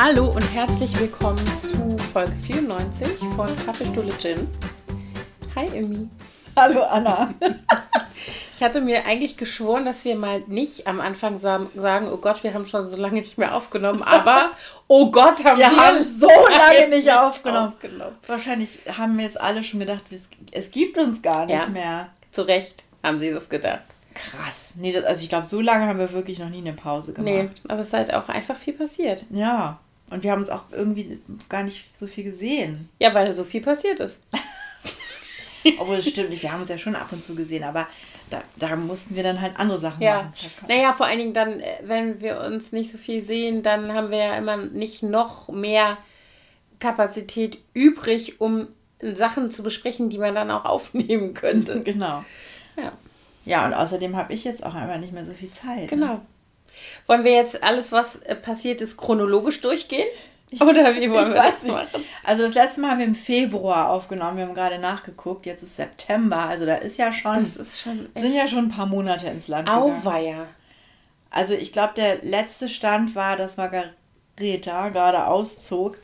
Hallo und herzlich willkommen zu Folge 94 von Kaffeestuhle Gin. Hi Emmy. Hallo Anna. Ich hatte mir eigentlich geschworen, dass wir mal nicht am Anfang sagen, oh Gott, wir haben schon so lange nicht mehr aufgenommen, aber oh Gott, wir haben so lange nicht aufgenommen. aufgenommen. Wahrscheinlich haben jetzt alle schon gedacht, es gibt uns gar nicht mehr. Zu Recht haben sie das gedacht. Krass. Nee, also ich glaube, so lange haben wir wirklich noch nie eine Pause gemacht. Nee, aber es ist halt auch einfach viel passiert. Ja, und wir haben uns auch irgendwie gar nicht so viel gesehen. Ja, weil so viel passiert ist. Obwohl, es stimmt nicht, wir haben uns ja schon ab und zu gesehen, aber da mussten wir dann halt andere Sachen machen. Naja, vor allen Dingen dann, wenn wir uns nicht so viel sehen, dann haben wir ja immer nicht noch mehr Kapazität übrig, um Sachen zu besprechen, die man dann auch aufnehmen könnte. Genau. Ja. Ja, und außerdem habe ich jetzt auch einfach nicht mehr so viel Zeit. Genau. Ne? Wollen wir jetzt alles, was passiert ist, chronologisch durchgehen? Oder wie wollen wir das machen? Also das letzte Mal haben wir im Februar aufgenommen. Wir haben gerade nachgeguckt. Jetzt ist September. Also da ist ja schon... sind ja schon ein paar Monate ins Land gegangen. Auweia. Also ich glaube, der letzte Stand war, dass Margareta gerade auszog.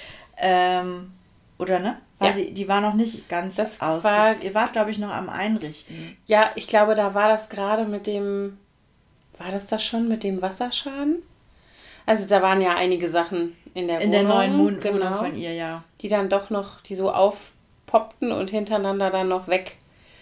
Oder ne? Weil die war noch nicht ganz ausgezogen. Ihr wart, glaube ich, noch am Einrichten. Ja, ich glaube, da war das gerade mit dem... War das schon mit dem Wasserschaden? Also da waren ja einige Sachen in der neuen Wohnung von ihr, ja. Die dann doch noch, die so aufpoppten und hintereinander dann noch weg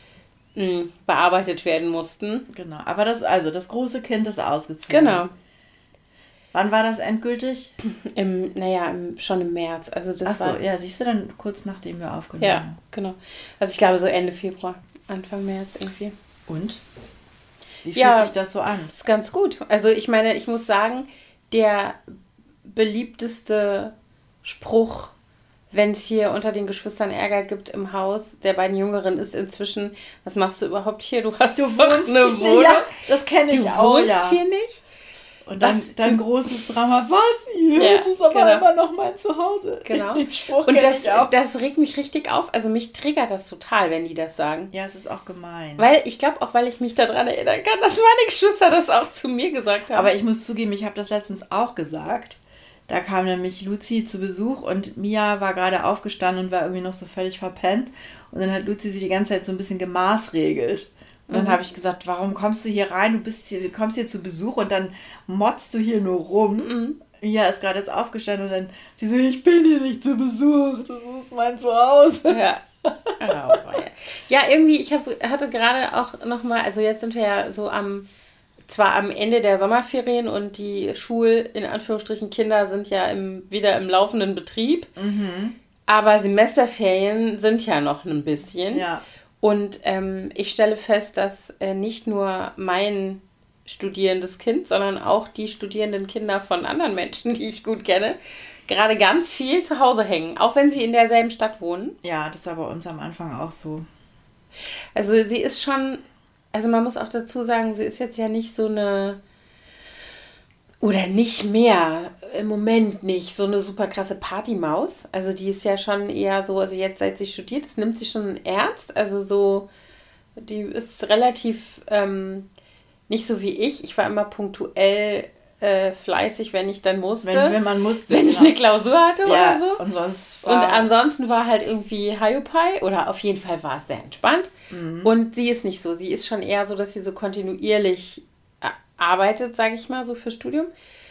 bearbeitet werden mussten. Genau, aber das große Kind ist ausgezogen. Genau. Wann war das endgültig? Schon im März. Also das ja, siehst du, dann kurz nachdem wir aufgenommen haben. Ja, genau. Also ich glaube so Ende Februar, Anfang März irgendwie. Und? Wie fühlt sich das so an? Ist ganz gut. Also ich meine, ich muss sagen, der beliebteste Spruch, wenn es hier unter den Geschwistern Ärger gibt im Haus der beiden Jüngeren, ist inzwischen, was machst du überhaupt hier? Du wohnst eine Wohnung. Ja, das kenne ich auch. Du wohnst hier nicht? Und dann großes Drama. Was? Hier ist es aber immer noch mein Zuhause. Genau. Den Spruch und das regt mich richtig auf. Also mich triggert das total, wenn die das sagen. Ja, es ist auch gemein. Weil ich glaube auch, weil ich mich daran erinnern kann, dass meine Geschwister das auch zu mir gesagt haben. Aber ich muss zugeben, ich habe das letztens auch gesagt. Da kam nämlich Luzi zu Besuch und Mia war gerade aufgestanden und war irgendwie noch so völlig verpennt. Und dann hat Luzi sie die ganze Zeit so ein bisschen gemaßregelt. Und dann habe ich gesagt, warum kommst du hier rein? Du kommst hier zu Besuch und dann motzt du hier nur rum. Mhm. Mia ist gerade jetzt aufgestanden und dann sie so, ich bin hier nicht zu Besuch, das ist mein Zuhause. Ja. Ja, irgendwie, ich hatte gerade auch nochmal, also jetzt sind wir ja so zwar am Ende der Sommerferien und die in Anführungsstrichen, Kinder sind ja wieder im laufenden Betrieb, aber Semesterferien sind ja noch ein bisschen. Ja. Und ich stelle fest, dass nicht nur mein studierendes Kind, sondern auch die studierenden Kinder von anderen Menschen, die ich gut kenne, gerade ganz viel zu Hause hängen, auch wenn sie in derselben Stadt wohnen. Ja, das war bei uns am Anfang auch so. Also sie ist schon, also man muss auch dazu sagen, sie ist jetzt ja nicht so eine, oder nicht mehr, im Moment nicht, so eine super krasse Partymaus. Also die ist ja schon eher so, also jetzt seit sie studiert, das nimmt sie schon ernst. Also so, die ist relativ nicht so wie ich. Ich war immer punktuell fleißig, wenn ich dann musste. Wenn man musste. Wenn ich eine Klausur hatte oder so. Und ansonsten war halt irgendwie Hiopai oder auf jeden Fall war es sehr entspannt. Mhm. Und sie ist nicht so. Sie ist schon eher so, dass sie so kontinuierlich arbeitet, sage ich mal, so fürs Studium.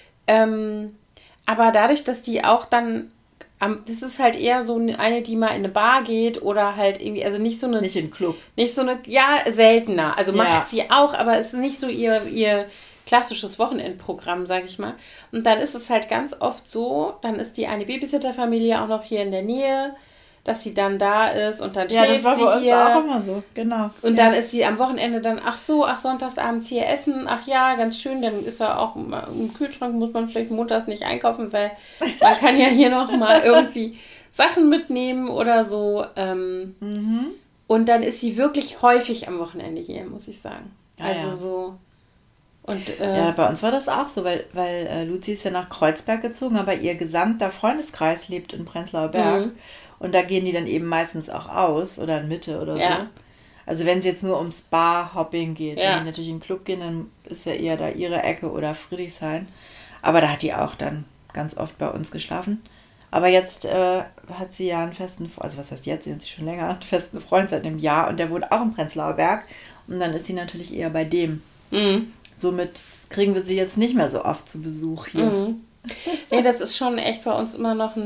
Aber dadurch, dass die auch dann, das ist halt eher so eine, die mal in eine Bar geht oder halt irgendwie, also nicht so eine... Nicht im Club. Nicht so eine, ja, seltener. Also macht sie auch, aber es ist nicht so ihr klassisches Wochenendprogramm, sage ich mal. Und dann ist es halt ganz oft so, dann ist die eine Babysitterfamilie auch noch hier in der Nähe, dass sie dann da ist und dann schläft sie hier. Ja, das war bei uns auch immer so, genau. Und dann ist sie am Wochenende dann, sonntagsabends hier essen, ach ja, ganz schön, dann ist er auch im Kühlschrank, muss man vielleicht montags nicht einkaufen, weil man kann ja hier noch mal irgendwie Sachen mitnehmen oder so. Und dann ist sie wirklich häufig am Wochenende hier, muss ich sagen. So. Und, ja, bei uns war das auch so, weil Luzi ist ja nach Kreuzberg gezogen, aber ihr gesamter Freundeskreis lebt in Prenzlauer Berg. Und da gehen die dann eben meistens auch aus oder in Mitte oder so. Also wenn es jetzt nur ums Bar-Hopping geht, wenn die natürlich in den Club gehen, dann ist ja eher da ihre Ecke oder Friedrichshain. Aber da hat die auch dann ganz oft bei uns geschlafen. Aber jetzt hat sie ja einen festen, also was heißt jetzt, sie hat sie schon länger, einen festen Freund seit einem Jahr und der wohnt auch im Prenzlauer Berg. Und dann ist sie natürlich eher bei dem. Mhm. Somit kriegen wir sie jetzt nicht mehr so oft zu Besuch hier. Mhm. Nee, das ist schon echt bei uns immer noch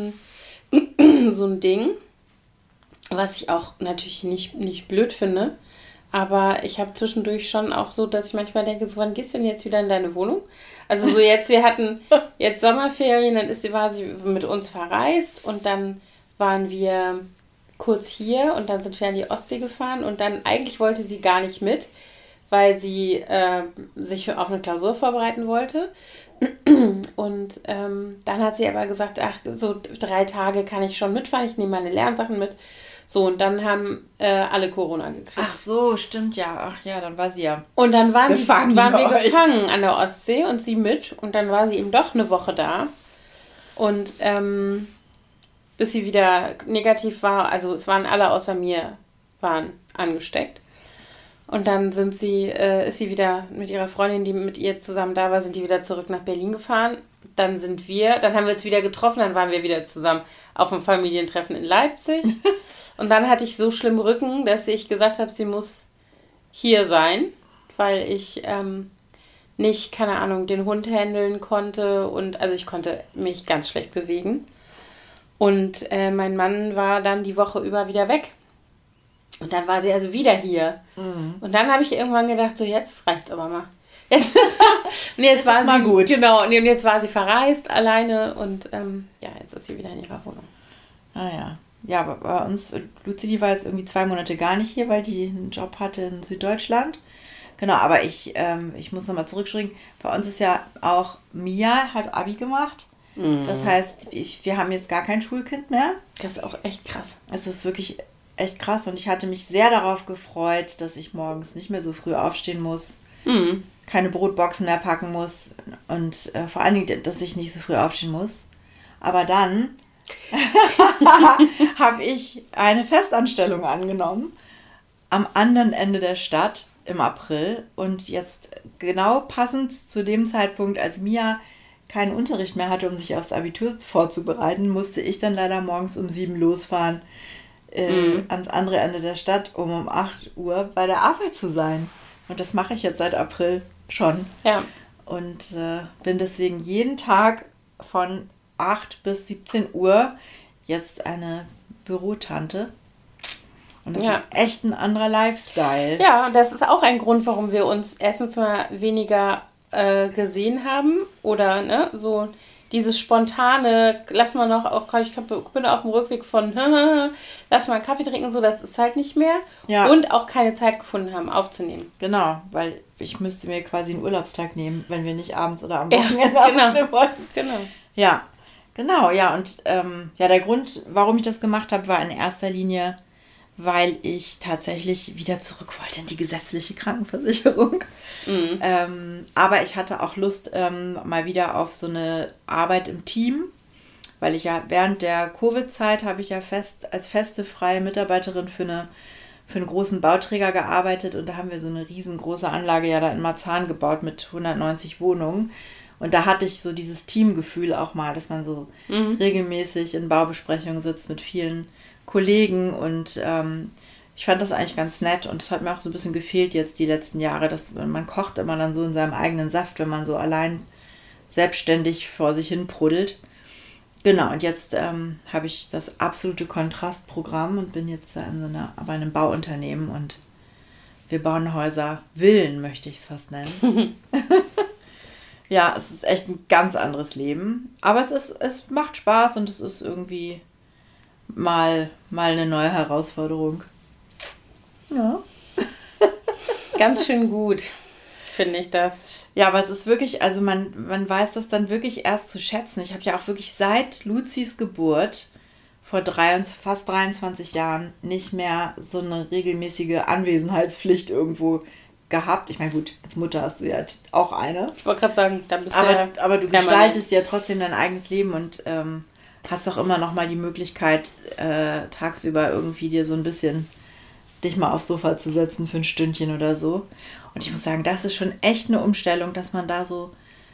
so ein Ding, was ich auch natürlich nicht blöd finde. Aber ich habe zwischendurch schon auch so, dass ich manchmal denke, so, wann gehst du denn jetzt wieder in deine Wohnung? Also so jetzt, wir hatten jetzt Sommerferien, dann war sie mit uns verreist und dann waren wir kurz hier und dann sind wir an die Ostsee gefahren und dann eigentlich wollte sie gar nicht mit, weil sie sich auf eine Klausur vorbereiten wollte. Und dann hat sie aber gesagt, ach, so 3 Tage kann ich schon mitfahren, ich nehme meine Lernsachen mit. So, und dann haben alle Corona gekriegt. Ach so, stimmt ja. Ach ja, dann war sie ja. Und dann waren wir bei gefangen an der Ostsee und sie mit. Und dann war sie eben doch eine Woche da. Und bis sie wieder negativ war, also es waren alle außer mir, waren angesteckt. Und dann ist sie wieder mit ihrer Freundin, die mit ihr zusammen da war, sind die wieder zurück nach Berlin gefahren. Dann haben wir uns wieder getroffen, dann waren wir wieder zusammen auf einem Familientreffen in Leipzig. Und dann hatte ich so schlimm Rücken, dass ich gesagt habe, sie muss hier sein, weil ich nicht, keine Ahnung, den Hund handeln konnte. Und also ich konnte mich ganz schlecht bewegen. Und mein Mann war dann die Woche über wieder weg. Und dann war sie also wieder hier. Mhm. Und dann habe ich irgendwann gedacht, so jetzt reicht's aber mal. Jetzt war sie gut. Genau, und jetzt war sie verreist alleine und jetzt ist sie wieder in ihrer Wohnung. Ah ja. Ja, aber bei uns, Luzi, die war jetzt irgendwie 2 Monate gar nicht hier, weil die einen Job hatte in Süddeutschland. Genau, aber ich muss nochmal zurückspringen. Bei uns ist ja auch, Mia hat Abi gemacht. Mhm. Das heißt, wir haben jetzt gar kein Schulkind mehr. Das ist auch echt krass. Es ist wirklich echt krass und ich hatte mich sehr darauf gefreut, dass ich morgens nicht mehr so früh aufstehen muss, keine Brotboxen mehr packen muss und vor allen Dingen, dass ich nicht so früh aufstehen muss. Aber dann habe ich eine Festanstellung angenommen am anderen Ende der Stadt im April und jetzt genau passend zu dem Zeitpunkt, als Mia keinen Unterricht mehr hatte, um sich aufs Abitur vorzubereiten, musste ich dann leider morgens um 7 losfahren ans andere Ende der Stadt, um 8 Uhr bei der Arbeit zu sein. Und das mache ich jetzt seit April schon. Ja. Und bin deswegen jeden Tag von 8 bis 17 Uhr jetzt eine Bürotante. Und das ist echt ein anderer Lifestyle. Ja, und das ist auch ein Grund, warum wir uns erstens mal weniger gesehen haben. Oder ne, so dieses spontane, lass mal noch, ich bin auf dem Rückweg von lass mal einen Kaffee trinken, so, das ist halt nicht mehr. Ja. Und auch keine Zeit gefunden haben, aufzunehmen. Genau, weil ich müsste mir quasi einen Urlaubstag nehmen, wenn wir nicht abends oder am Wochenende aufnehmen wollten. Genau. Ja, genau, ja. Und der Grund, warum ich das gemacht habe, war in erster Linie, weil ich tatsächlich wieder zurück wollte in die gesetzliche Krankenversicherung. Mhm. Aber ich hatte auch Lust mal wieder auf so eine Arbeit im Team, weil ich ja während der Covid-Zeit habe ich ja als feste freie Mitarbeiterin für einen großen Bauträger gearbeitet und da haben wir so eine riesengroße Anlage ja da in Marzahn gebaut mit 190 Wohnungen. Und da hatte ich so dieses Teamgefühl auch mal, dass man so regelmäßig in Baubesprechungen sitzt mit vielen Kollegen und ich fand das eigentlich ganz nett und es hat mir auch so ein bisschen gefehlt jetzt die letzten Jahre, dass man kocht immer dann so in seinem eigenen Saft, wenn man so allein selbstständig vor sich hin prudelt. Genau, und jetzt habe ich das absolute Kontrastprogramm und bin jetzt bei einem Bauunternehmen und wir bauen Häuser, Villen möchte ich es fast nennen. Ja, es ist echt ein ganz anderes Leben, aber es macht Spaß und es ist irgendwie mal eine neue Herausforderung. Ja. Ganz schön gut, finde ich das. Ja, aber es ist wirklich, also man weiß das dann wirklich erst zu schätzen. Ich habe ja auch wirklich seit Luzis Geburt vor fast 23 Jahren nicht mehr so eine regelmäßige Anwesenheitspflicht irgendwo gehabt. Ich meine, gut, als Mutter hast du ja auch eine. Ich wollte gerade sagen, dann bist du aber du gestaltest ja trotzdem dein eigenes Leben und hast doch immer noch mal die Möglichkeit, tagsüber irgendwie dir so ein bisschen dich mal aufs Sofa zu setzen für ein Stündchen oder so. Und ich muss sagen, das ist schon echt eine Umstellung, dass man da so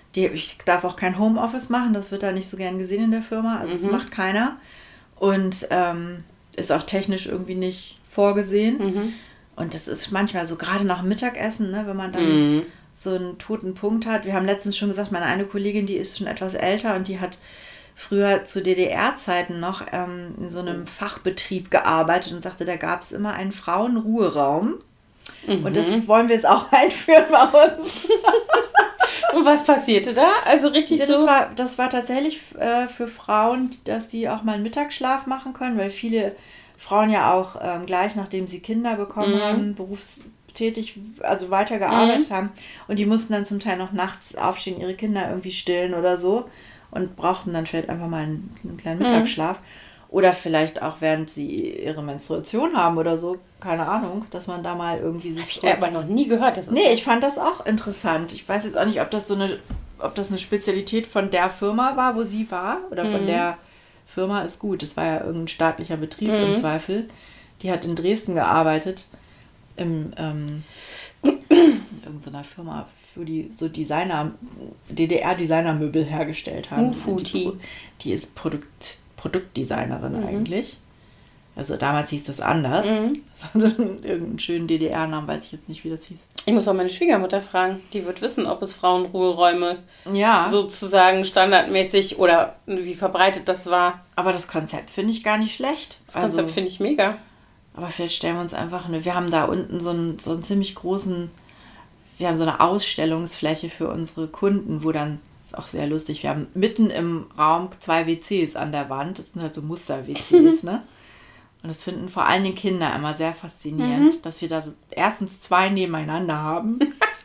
Ich darf auch kein Homeoffice machen, das wird da nicht so gern gesehen in der Firma, also das macht keiner. Und ist auch technisch irgendwie nicht vorgesehen. Und das ist manchmal so, gerade nach dem Mittagessen, ne, wenn man dann so einen toten Punkt hat. Wir haben letztens schon gesagt, meine eine Kollegin, die ist schon etwas älter und die hat früher zu DDR-Zeiten noch in so einem Fachbetrieb gearbeitet und sagte, da gab es immer einen Frauenruheraum. Und das wollen wir jetzt auch einführen bei uns. Und was passierte da? Also richtig so? Das war tatsächlich für Frauen, dass die auch mal einen Mittagsschlaf machen können, weil viele Frauen ja auch gleich nachdem sie Kinder bekommen haben, berufstätig, also weitergearbeitet haben. Und die mussten dann zum Teil noch nachts aufstehen, ihre Kinder irgendwie stillen oder so und brauchten dann vielleicht einfach mal einen kleinen Mittagsschlaf. Oder vielleicht auch, während sie ihre Menstruation haben oder so, keine Ahnung, dass man da mal irgendwie sich... Ich habe aber noch nie gehört. Ich fand das auch interessant. Ich weiß jetzt auch nicht, ob das eine Spezialität von der Firma war, wo sie war, oder von der Firma ist gut. Das war ja irgendein staatlicher Betrieb im Zweifel. Die hat in Dresden gearbeitet, in irgendeiner Firma, für die so DDR-Designermöbel hergestellt haben. Ufuti. Die ist Produktdesignerin eigentlich. Also damals hieß das anders. Das hatte irgendeinen schönen DDR-Namen, weiß ich jetzt nicht, wie das hieß. Ich muss auch meine Schwiegermutter fragen. Die wird wissen, ob es Frauenruheräume ja. sozusagen standardmäßig oder wie verbreitet das war. Aber das Konzept finde ich gar nicht schlecht. Das Konzept finde ich mega. Aber vielleicht stellen wir uns einfach wir haben da unten so einen ziemlich großen, wir haben so eine Ausstellungsfläche für unsere Kunden, wo dann, ist auch sehr lustig, wir haben mitten im Raum 2 WCs an der Wand. Das sind halt so Muster-WCs, ne? Und das finden vor allen Dingen Kinder immer sehr faszinierend, dass wir da so erstens 2 nebeneinander haben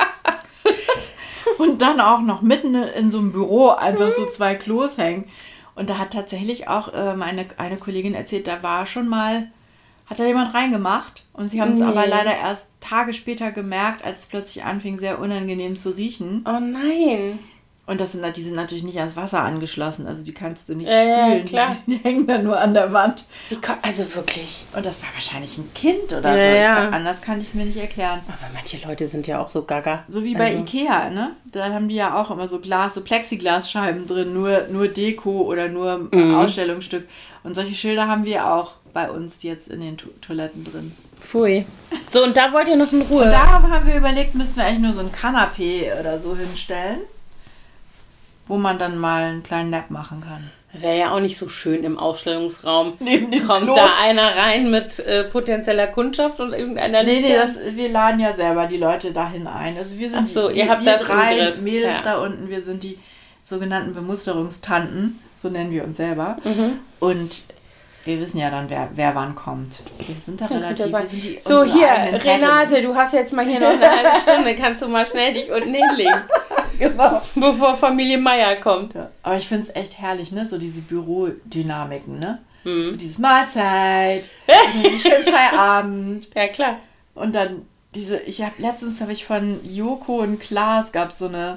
und dann auch noch mitten in so einem Büro einfach so 2 Klos hängen. Und da hat tatsächlich auch eine Kollegin erzählt, da war schon mal, hat da jemand reingemacht und sie haben es aber leider erst Tage später gemerkt, als es plötzlich anfing, sehr unangenehm zu riechen. Oh nein! Und die sind natürlich nicht ans Wasser angeschlossen, also die kannst du nicht spülen. Ja, klar. Die hängen dann nur an der Wand. Also wirklich. Und das war wahrscheinlich ein Kind oder so. Anders kann ich es mir nicht erklären. Aber manche Leute sind ja auch so gaga. So wie bei Ikea, ne? Da haben die ja auch immer so Plexiglasscheiben drin, nur Deko oder nur Ausstellungsstück. Und solche Schilder haben wir auch bei uns jetzt in den Toiletten drin. Pfui. So, und da wollt ihr noch in Ruhe. Und da haben wir überlegt, müssten wir eigentlich nur so ein Kanapee oder so hinstellen, wo man dann mal einen kleinen Nap machen kann. Wäre ja auch nicht so schön im Ausstellungsraum. Neben dem Kommt Klos. da einer rein mit potenzieller Kundschaft und irgendeiner Nee, wir laden ja selber die Leute dahin ein. Also wir sind ihr habt das 3 Mädels da unten, wir sind die sogenannten Bemusterungstanten, so nennen wir uns selber. Und wir wissen ja dann, wer wann kommt. Wir sind da relativ... Wir sind so, hier, Renate, du hast jetzt mal hier noch eine halbe Stunde. Kannst du mal schnell dich unten hinlegen? Genau. Bevor Familie Meier kommt. Ja. Aber ich finde es echt herrlich, ne? So diese Bürodynamiken, ne? So dieses Mahlzeit, schönen Feierabend. Ja, klar. Und dann letztens habe ich von Joko und Klaas gab so ein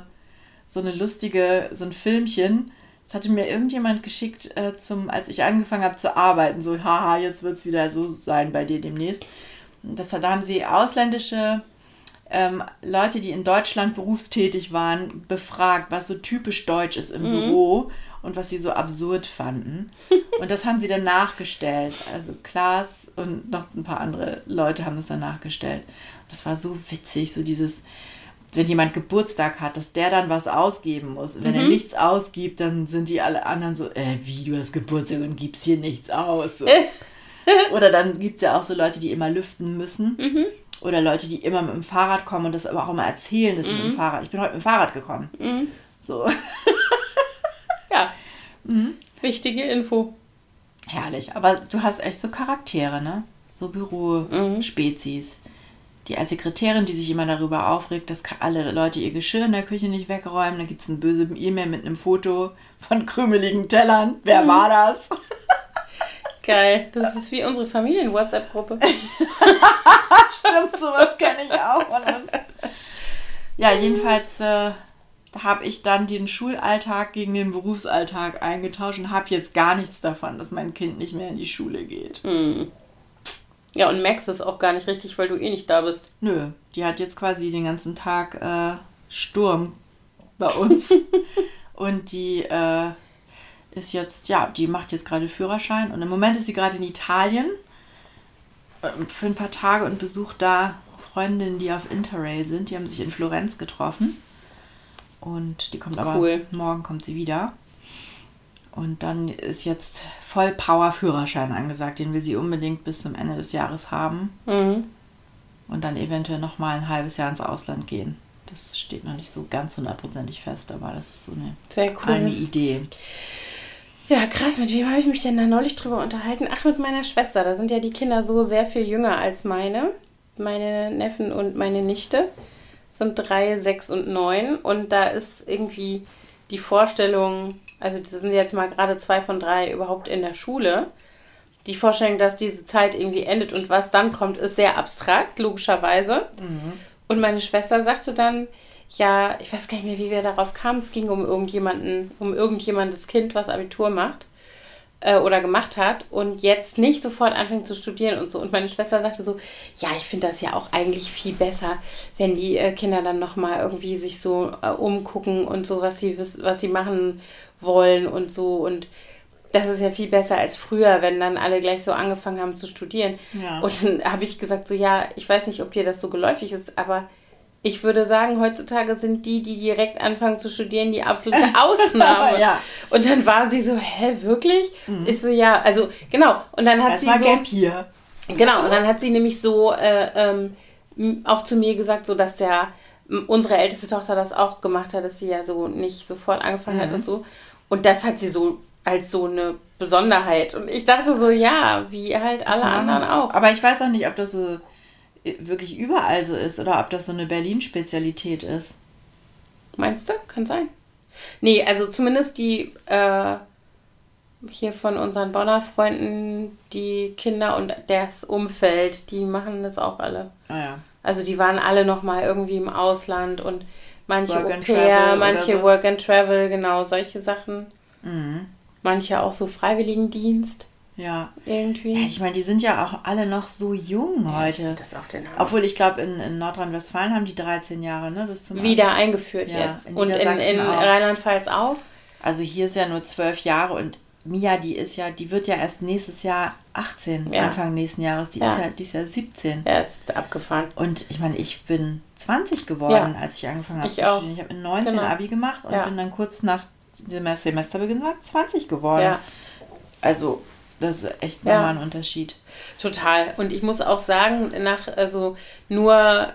Filmchen. Das hatte mir irgendjemand geschickt, als ich angefangen habe zu arbeiten. So, haha, jetzt wird es wieder so sein bei dir demnächst. Da haben sie ausländische Leute, die in Deutschland berufstätig waren, befragt, was so typisch deutsch ist im Büro und was sie so absurd fanden. Und das haben sie dann nachgestellt. Also Klaas und noch ein paar andere Leute haben das dann nachgestellt. Und das war so witzig, so dieses... Wenn jemand Geburtstag hat, dass der dann was ausgeben muss. Und wenn er nichts ausgibt, dann sind die alle anderen so, wie, du hast Geburtstag und gibst hier nichts aus. So. Oder dann gibt es ja auch so Leute, die immer lüften müssen. Oder Leute, die immer mit dem Fahrrad kommen und das aber auch immer erzählen, dass sie mit dem Fahrrad, ich bin heute mit dem Fahrrad gekommen. So. Ja. Wichtige Info. Herrlich. Aber du hast echt so Charaktere, ne? So Bürospezies. Die als Sekretärin, die sich immer darüber aufregt, dass alle Leute ihr Geschirr in der Küche nicht wegräumen. Dann gibt es eine böse E-Mail mit einem Foto von krümeligen Tellern. Wer war das? Geil. Das ist wie unsere Familien-WhatsApp-Gruppe. Stimmt, sowas kenne ich auch. Ja, jedenfalls habe ich dann den Schulalltag gegen den Berufsalltag eingetauscht und habe jetzt gar nichts davon, dass mein Kind nicht mehr in die Schule geht. Ja, und merkst es auch gar nicht richtig, weil du eh nicht da bist. Nö, die hat jetzt quasi den ganzen Tag Sturm bei uns. Und die ist jetzt, die macht jetzt gerade Führerschein. Und im Moment ist sie gerade in Italien für ein paar Tage und besucht da Freundinnen, die auf Interrail sind. Die haben sich in Florenz getroffen. Und die kommt aber, morgen kommt sie wieder. Und dann ist jetzt Voll-Power-Führerschein angesagt. Den will sie unbedingt bis zum Ende des Jahres haben. Mhm. Und dann eventuell nochmal ein halbes Jahr ins Ausland gehen. Das steht noch nicht so ganz hundertprozentig fest, aber das ist so eine Idee. Ja, krass. Mit wem habe ich mich denn da neulich drüber unterhalten? Ach, mit meiner Schwester. Da sind ja die Kinder so sehr viel jünger als meine. Meine Neffen und meine Nichte sind 3, 6 und 9. Und da ist irgendwie die Vorstellung, also das sind jetzt mal gerade 2 von 3 überhaupt in der Schule. Die Vorstellung, dass diese Zeit irgendwie endet und was dann kommt, ist sehr abstrakt, logischerweise. Mhm. Und meine Schwester sagte dann, ja, ich weiß gar nicht mehr, wie wir darauf kamen. Es ging um irgendjemandes Kind, was Abitur macht oder gemacht hat und jetzt nicht sofort anfängt zu studieren und so. Und meine Schwester sagte so, ja, ich finde das ja auch eigentlich viel besser, wenn die Kinder dann nochmal irgendwie sich so umgucken und so, was sie machen wollen und so. Und das ist ja viel besser als früher, wenn dann alle gleich so angefangen haben zu studieren. Ja. Und dann habe ich gesagt so, ja, ich weiß nicht, ob dir das so geläufig ist, aber ich würde sagen, heutzutage sind die direkt anfangen zu studieren, die absolute Ausnahme. Ja. Und dann war sie so, hä, wirklich? Mhm. Ich so, ja, also, genau. Und dann hat sie so... Gap hier. Genau, und dann hat sie nämlich so auch zu mir gesagt, so, dass unsere älteste Tochter das auch gemacht hat, dass sie ja so nicht sofort angefangen hat und so. Und das hat sie so als so eine Besonderheit. Und ich dachte so, ja, wie halt alle anderen auch. Aber ich weiß auch nicht, ob das so wirklich überall so ist oder ob das so eine Berlin-Spezialität ist. Meinst du? Kann sein. Nee, also zumindest die hier von unseren Bonner Freunden, die Kinder und das Umfeld, die machen das auch alle. Ah ja. Also die waren alle nochmal irgendwie im Ausland und manche Au pair, manche Work and Travel, genau, solche Sachen. Mhm. Manche auch so Freiwilligendienst. Ja. Irgendwie. Ja, ich meine, die sind ja auch alle noch so jung heute. Ja, das auch den Hammer. Obwohl, ich glaube, in Nordrhein-Westfalen haben die 13 Jahre, ne? Bis zum wieder eingeführt jetzt. Und in Rheinland-Pfalz auch. Also hier ist ja nur 12 Jahre und Mia, die wird ja erst nächstes Jahr 18, Anfang nächsten Jahres. Die ist ja 17. Ja, ist abgefahren. Und ich meine, ich bin 20 geworden, als ich angefangen habe zu studieren. Ich habe in 19 Abi gemacht und bin dann kurz nach dem Semesterbeginn 20 geworden. Ja. Also das ist echt nochmal ein Unterschied. Total. Und ich muss auch sagen, nur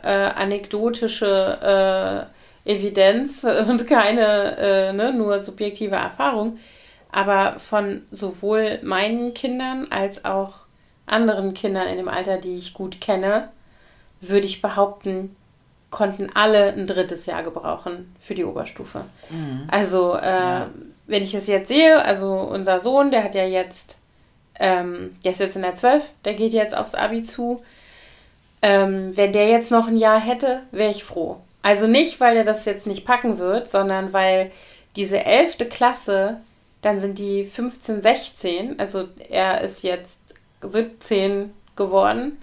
anekdotische Evidenz und keine nur subjektive Erfahrung, aber von sowohl meinen Kindern als auch anderen Kindern in dem Alter, die ich gut kenne, würde ich behaupten, konnten alle ein 3. Jahr gebrauchen für die Oberstufe. Mhm. Also, wenn ich es jetzt sehe, also unser Sohn, der hat ja jetzt, der ist jetzt in der 12, der geht jetzt aufs Abi zu. Wenn der jetzt noch ein Jahr hätte, wäre ich froh. Also nicht, weil er das jetzt nicht packen wird, sondern weil diese 11. Klasse, dann sind die 15, 16, also er ist jetzt 17 geworden,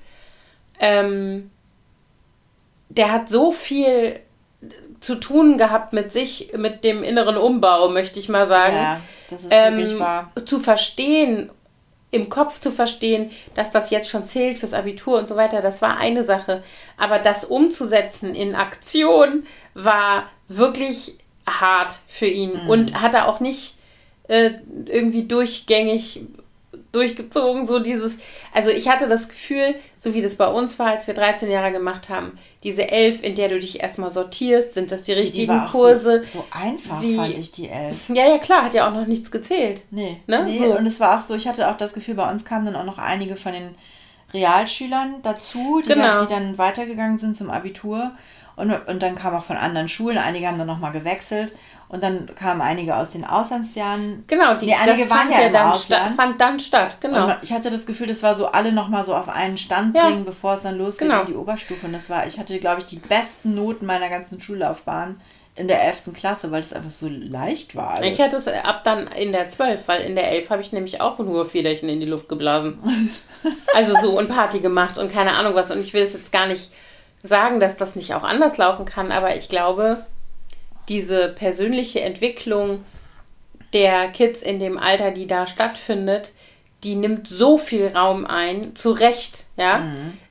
der hat so viel zu tun gehabt mit sich, mit dem inneren Umbau, möchte ich mal sagen. Ja, das ist wirklich wahr. Zu verstehen, im Kopf zu verstehen, dass das jetzt schon zählt fürs Abitur und so weiter, das war eine Sache. Aber das umzusetzen in Aktion war wirklich hart für ihn und hat er auch nicht irgendwie durchgängig durchgezogen, so dieses, also ich hatte das Gefühl, so wie das bei uns war, als wir 13 Jahre gemacht haben, diese 11, in der du dich erstmal sortierst, sind das die richtigen war auch Kurse. So einfach fand ich die 11. Ja, klar, hat ja auch noch nichts gezählt. Nee, so. Und es war auch so, ich hatte auch das Gefühl, bei uns kamen dann auch noch einige von den Realschülern dazu, die dann weitergegangen sind zum Abitur und dann kamen auch von anderen Schulen, einige haben dann nochmal gewechselt. Und dann kamen einige aus den Auslandsjahren. Genau, das fand dann statt, genau. Und ich hatte das Gefühl, das war so alle nochmal so auf einen Stand bringen, bevor es dann losgeht in die Oberstufe. Und ich hatte, glaube ich, die besten Noten meiner ganzen Schullaufbahn in der 11. Klasse, weil das einfach so leicht war alles. Ich hatte es ab dann in der 12, weil in der 11 habe ich nämlich auch nur Federchen in die Luft geblasen. Also so und Party gemacht und keine Ahnung was. Und ich will es jetzt gar nicht sagen, dass das nicht auch anders laufen kann, aber ich glaube, diese persönliche Entwicklung der Kids in dem Alter, die da stattfindet, die nimmt so viel Raum ein, zu Recht, ja,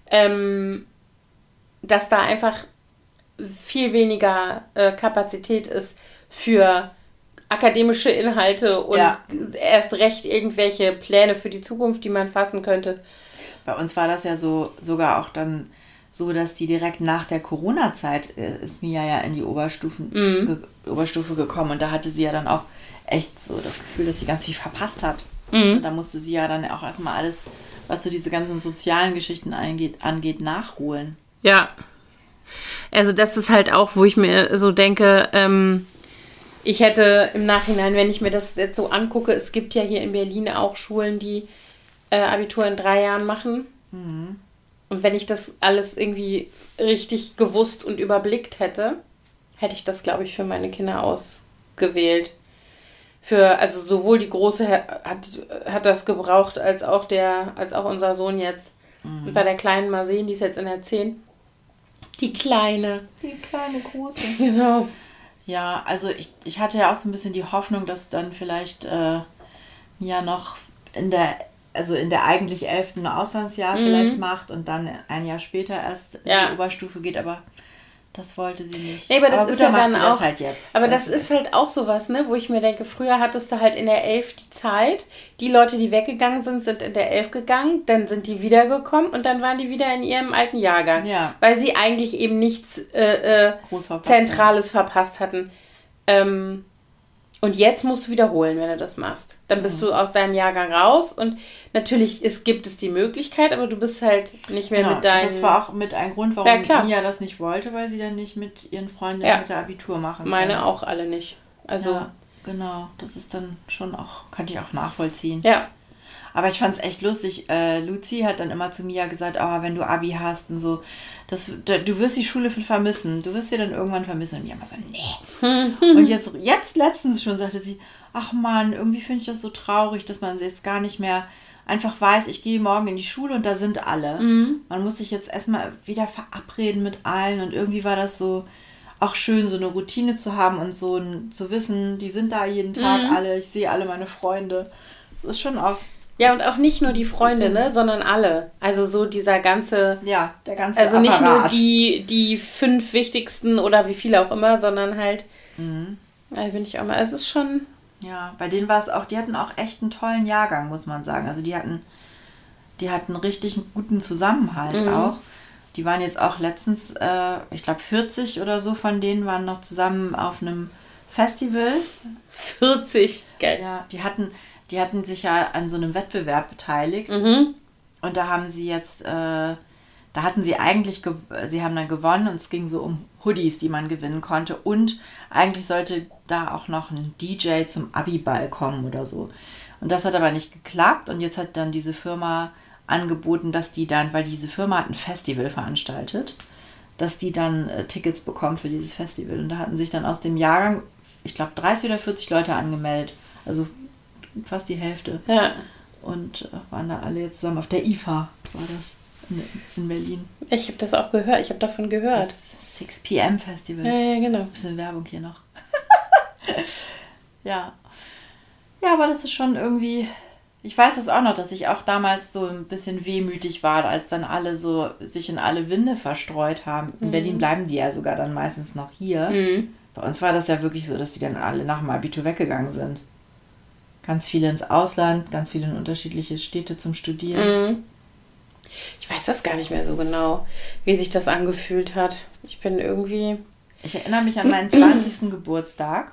dass da einfach viel weniger Kapazität ist für akademische Inhalte und erst recht irgendwelche Pläne für die Zukunft, die man fassen könnte. Bei uns war das ja so sogar auch dann so, dass die direkt nach der Corona-Zeit ist Mia ja in die Oberstufe gekommen und da hatte sie ja dann auch echt so das Gefühl, dass sie ganz viel verpasst hat. Und da musste sie ja dann auch erstmal alles, was so diese ganzen sozialen Geschichten angeht, nachholen. Ja. Also das ist halt auch, wo ich mir so denke, ich hätte im Nachhinein, wenn ich mir das jetzt so angucke, es gibt ja hier in Berlin auch Schulen, die Abitur in 3 Jahren machen. Und wenn ich das alles irgendwie richtig gewusst und überblickt hätte, hätte ich das, glaube ich, für meine Kinder ausgewählt. Also sowohl die Große hat das gebraucht, als auch unser Sohn jetzt. Und bei der Kleinen mal sehen, die ist jetzt in der 10. Die kleine Große. Genau. Ja, also ich hatte ja auch so ein bisschen die Hoffnung, dass dann vielleicht Mia noch in der eigentlich 11. ein Auslandsjahr vielleicht macht und dann ein Jahr später erst in die Oberstufe geht, aber das wollte sie nicht. Nee, aber das ist ja dann auch. Das halt jetzt. Aber das ist halt auch sowas, ne, wo ich mir denke, früher hattest du halt in der 11 die Zeit. Die Leute, die weggegangen sind in der 11 gegangen, dann sind die wiedergekommen und dann waren die wieder in ihrem alten Jahrgang. Ja. Weil sie eigentlich eben nichts Zentrales verpasst hatten. Und jetzt musst du wiederholen, wenn du das machst. Dann bist du aus deinem Jahrgang raus und natürlich gibt es die Möglichkeit, aber du bist halt nicht mehr mit deinen... Das war auch mit ein Grund, warum Mia das nicht wollte, weil sie dann nicht mit ihren Freundinnen mit der Abitur machen kann. Meine auch alle nicht. Also ja, genau. Das ist dann schon auch, könnte ich auch nachvollziehen. Ja. Aber ich fand es echt lustig. Luzi hat dann immer zu Mia gesagt, wenn du Abi hast und so, du wirst die Schule vermissen. Du wirst sie dann irgendwann vermissen. Und Mia immer so, nee. Und jetzt letztens schon sagte sie, ach Mann, irgendwie finde ich das so traurig, dass man jetzt gar nicht mehr einfach weiß, ich gehe morgen in die Schule und da sind alle. Man muss sich jetzt erstmal wieder verabreden mit allen und irgendwie war das so auch schön, so eine Routine zu haben und so zu wissen, die sind da jeden Tag alle, ich sehe alle meine Freunde. Das ist schon auch... Ja, und auch nicht nur die Freunde, ne, sondern alle. Also so dieser ganze... Ja, der ganze Also nicht Apparat. nur die 5 wichtigsten oder wie viele auch immer, sondern halt... Da bin ich auch mal... Es ist schon... Ja, bei denen war es auch... Die hatten auch echt einen tollen Jahrgang, muss man sagen. Also die hatten richtig einen guten Zusammenhalt auch. Die waren jetzt auch letztens, ich glaube 40 oder so von denen waren noch zusammen auf einem Festival. 40? Geil. Ja, die hatten sich ja an so einem Wettbewerb beteiligt und da haben sie jetzt, da hatten sie eigentlich, sie haben dann gewonnen und es ging so um Hoodies, die man gewinnen konnte und eigentlich sollte da auch noch ein DJ zum Abiball kommen oder so. Und das hat aber nicht geklappt und jetzt hat dann diese Firma angeboten, dass die dann, weil diese Firma hat ein Festival veranstaltet, dass die dann Tickets bekommen für dieses Festival und da hatten sich dann aus dem Jahrgang, ich glaube 30 oder 40 Leute angemeldet, also fast die Hälfte. Ja. Und waren da alle jetzt zusammen auf der IFA, war das in Berlin. Ich habe das auch gehört, ich habe davon gehört. Das 6 PM Festival. Ja, genau. Ein bisschen Werbung hier noch. Ja. Ja, aber das ist schon irgendwie... Ich weiß das auch noch, dass ich auch damals so ein bisschen wehmütig war, als dann alle so sich in alle Winde verstreut haben. In Berlin bleiben die ja sogar dann meistens noch hier. Bei uns war das ja wirklich so, dass die dann alle nach dem Abitur weggegangen sind. Ganz viele ins Ausland, ganz viele in unterschiedliche Städte zum Studieren. Ich weiß das gar nicht mehr so genau, wie sich das angefühlt hat. Ich erinnere mich an meinen 20. Geburtstag.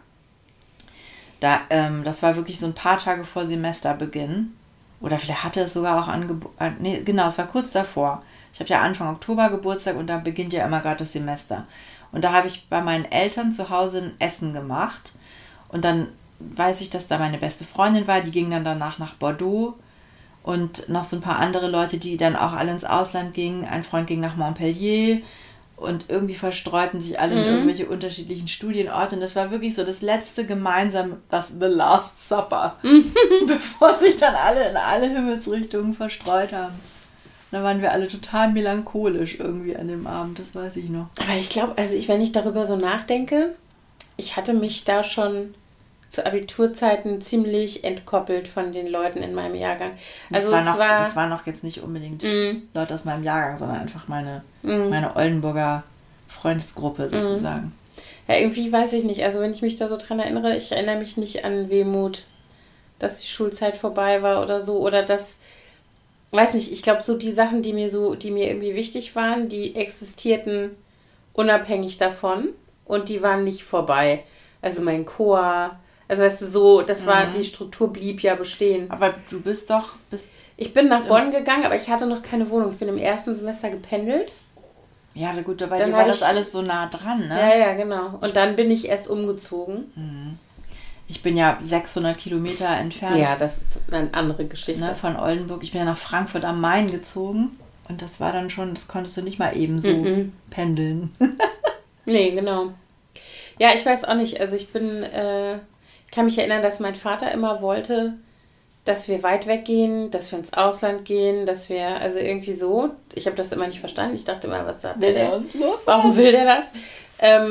Das war wirklich so ein paar Tage vor Semesterbeginn. Oder vielleicht hatte es sogar auch nee, genau, es war kurz davor. Ich habe ja Anfang Oktober Geburtstag und da beginnt ja immer gerade das Semester. Und da habe ich bei meinen Eltern zu Hause ein Essen gemacht. Und dann weiß ich, dass da meine beste Freundin war. Die ging dann danach nach Bordeaux. Und noch so ein paar andere Leute, die dann auch alle ins Ausland gingen. Ein Freund ging nach Montpellier. Und irgendwie verstreuten sich alle in irgendwelche unterschiedlichen Studienorte. Und das war wirklich so das letzte gemeinsame, The Last Supper. Bevor sich dann alle in alle Himmelsrichtungen verstreut haben. Da waren wir alle total melancholisch irgendwie an dem Abend, das weiß ich noch. Aber ich glaube, wenn ich darüber so nachdenke, ich hatte mich da schon zu Abiturzeiten ziemlich entkoppelt von den Leuten in meinem Jahrgang. Also das waren noch jetzt nicht unbedingt Leute aus meinem Jahrgang, sondern einfach meine Oldenburger Freundesgruppe sozusagen. Ja, irgendwie weiß ich nicht. Also wenn ich mich da so dran erinnere, ich erinnere mich nicht an Wehmut, dass die Schulzeit vorbei war oder so. Oder das, weiß nicht, ich glaube so die Sachen, die mir irgendwie wichtig waren, die existierten unabhängig davon und die waren nicht vorbei. Also mein Chor, also weißt du, so, das war, die Struktur blieb ja bestehen. Aber du bist Ich bin nach Bonn gegangen, aber ich hatte noch keine Wohnung. Ich bin im ersten Semester gependelt. Ja, gut, bei dir war das alles so nah dran, ne? Ja, genau. Und dann bin ich erst umgezogen. Ich bin ja 600 Kilometer entfernt. Ja, das ist eine andere Geschichte. Ne, von Oldenburg. Ich bin ja nach Frankfurt am Main gezogen. Und das war dann schon, das konntest du nicht mal eben so pendeln. Nee, genau. Ja, ich weiß auch nicht. Also ich kann mich erinnern, dass mein Vater immer wollte, dass wir weit weggehen, dass wir ins Ausland gehen, dass wir, also irgendwie so. Ich habe das immer nicht verstanden. Ich dachte immer, was sagt der? Warum will der das?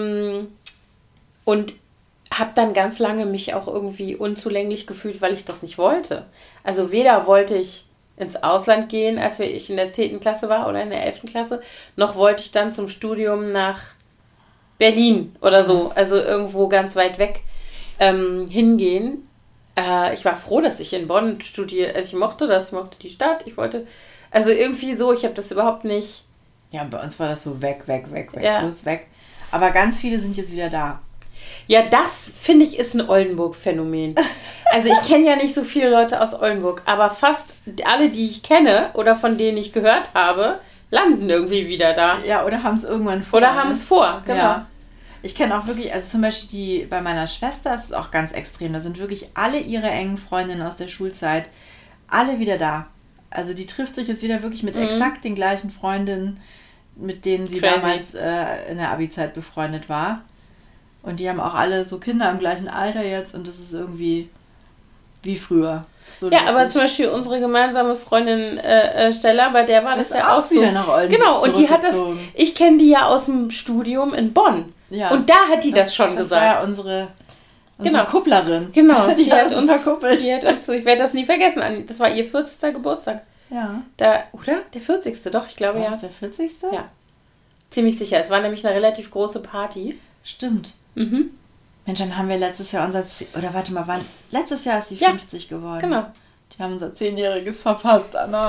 Und habe dann ganz lange mich auch irgendwie unzulänglich gefühlt, weil ich das nicht wollte. Also weder wollte ich ins Ausland gehen, als ich in der 10. Klasse war oder in der 11. Klasse, noch wollte ich dann zum Studium nach Berlin oder so, also irgendwo ganz weit weg hingehen. Ich war froh, dass ich in Bonn studiere. Also ich mochte die Stadt, also irgendwie so, ich habe das überhaupt nicht. Ja, bei uns war das so weg, ja. Bloß weg. Aber ganz viele sind jetzt wieder da. Ja, das, finde ich, ist ein Oldenburg-Phänomen. Also ich kenne ja nicht so viele Leute aus Oldenburg, aber fast alle, die ich kenne oder von denen ich gehört habe, landen irgendwie wieder da. Ja, oder haben es irgendwann vor. Oder haben es vor, genau. Ja. Ich kenne auch wirklich, also zum Beispiel bei meiner Schwester ist es auch ganz extrem. Da sind wirklich alle ihre engen Freundinnen aus der Schulzeit alle wieder da. Also die trifft sich jetzt wieder wirklich mit exakt den gleichen Freundinnen, mit denen sie damals in der Abi-Zeit befreundet war. Und die haben auch alle so Kinder im gleichen Alter jetzt und das ist irgendwie wie früher. So ja, aber zum Beispiel unsere gemeinsame Freundin Stella, bei der war das ja auch so. Wieder nach Oldenburg genau, und die hat das, ich kenne die ja aus dem Studium in Bonn. Ja, und da hat die das schon gesagt. Das war ja unsere Kupplerin. Genau, die hat uns verkuppelt. Ich werde das nie vergessen. Das war ihr 40. Geburtstag. Ja. Oder? Der 40. Doch, ich glaube ja. War das der 40.? Ja. Ziemlich sicher. Es war nämlich eine relativ große Party. Stimmt. Mensch, dann haben wir letztes Jahr letztes Jahr ist die 50 geworden. Genau. Die haben unser 10-Jähriges verpasst, Anna.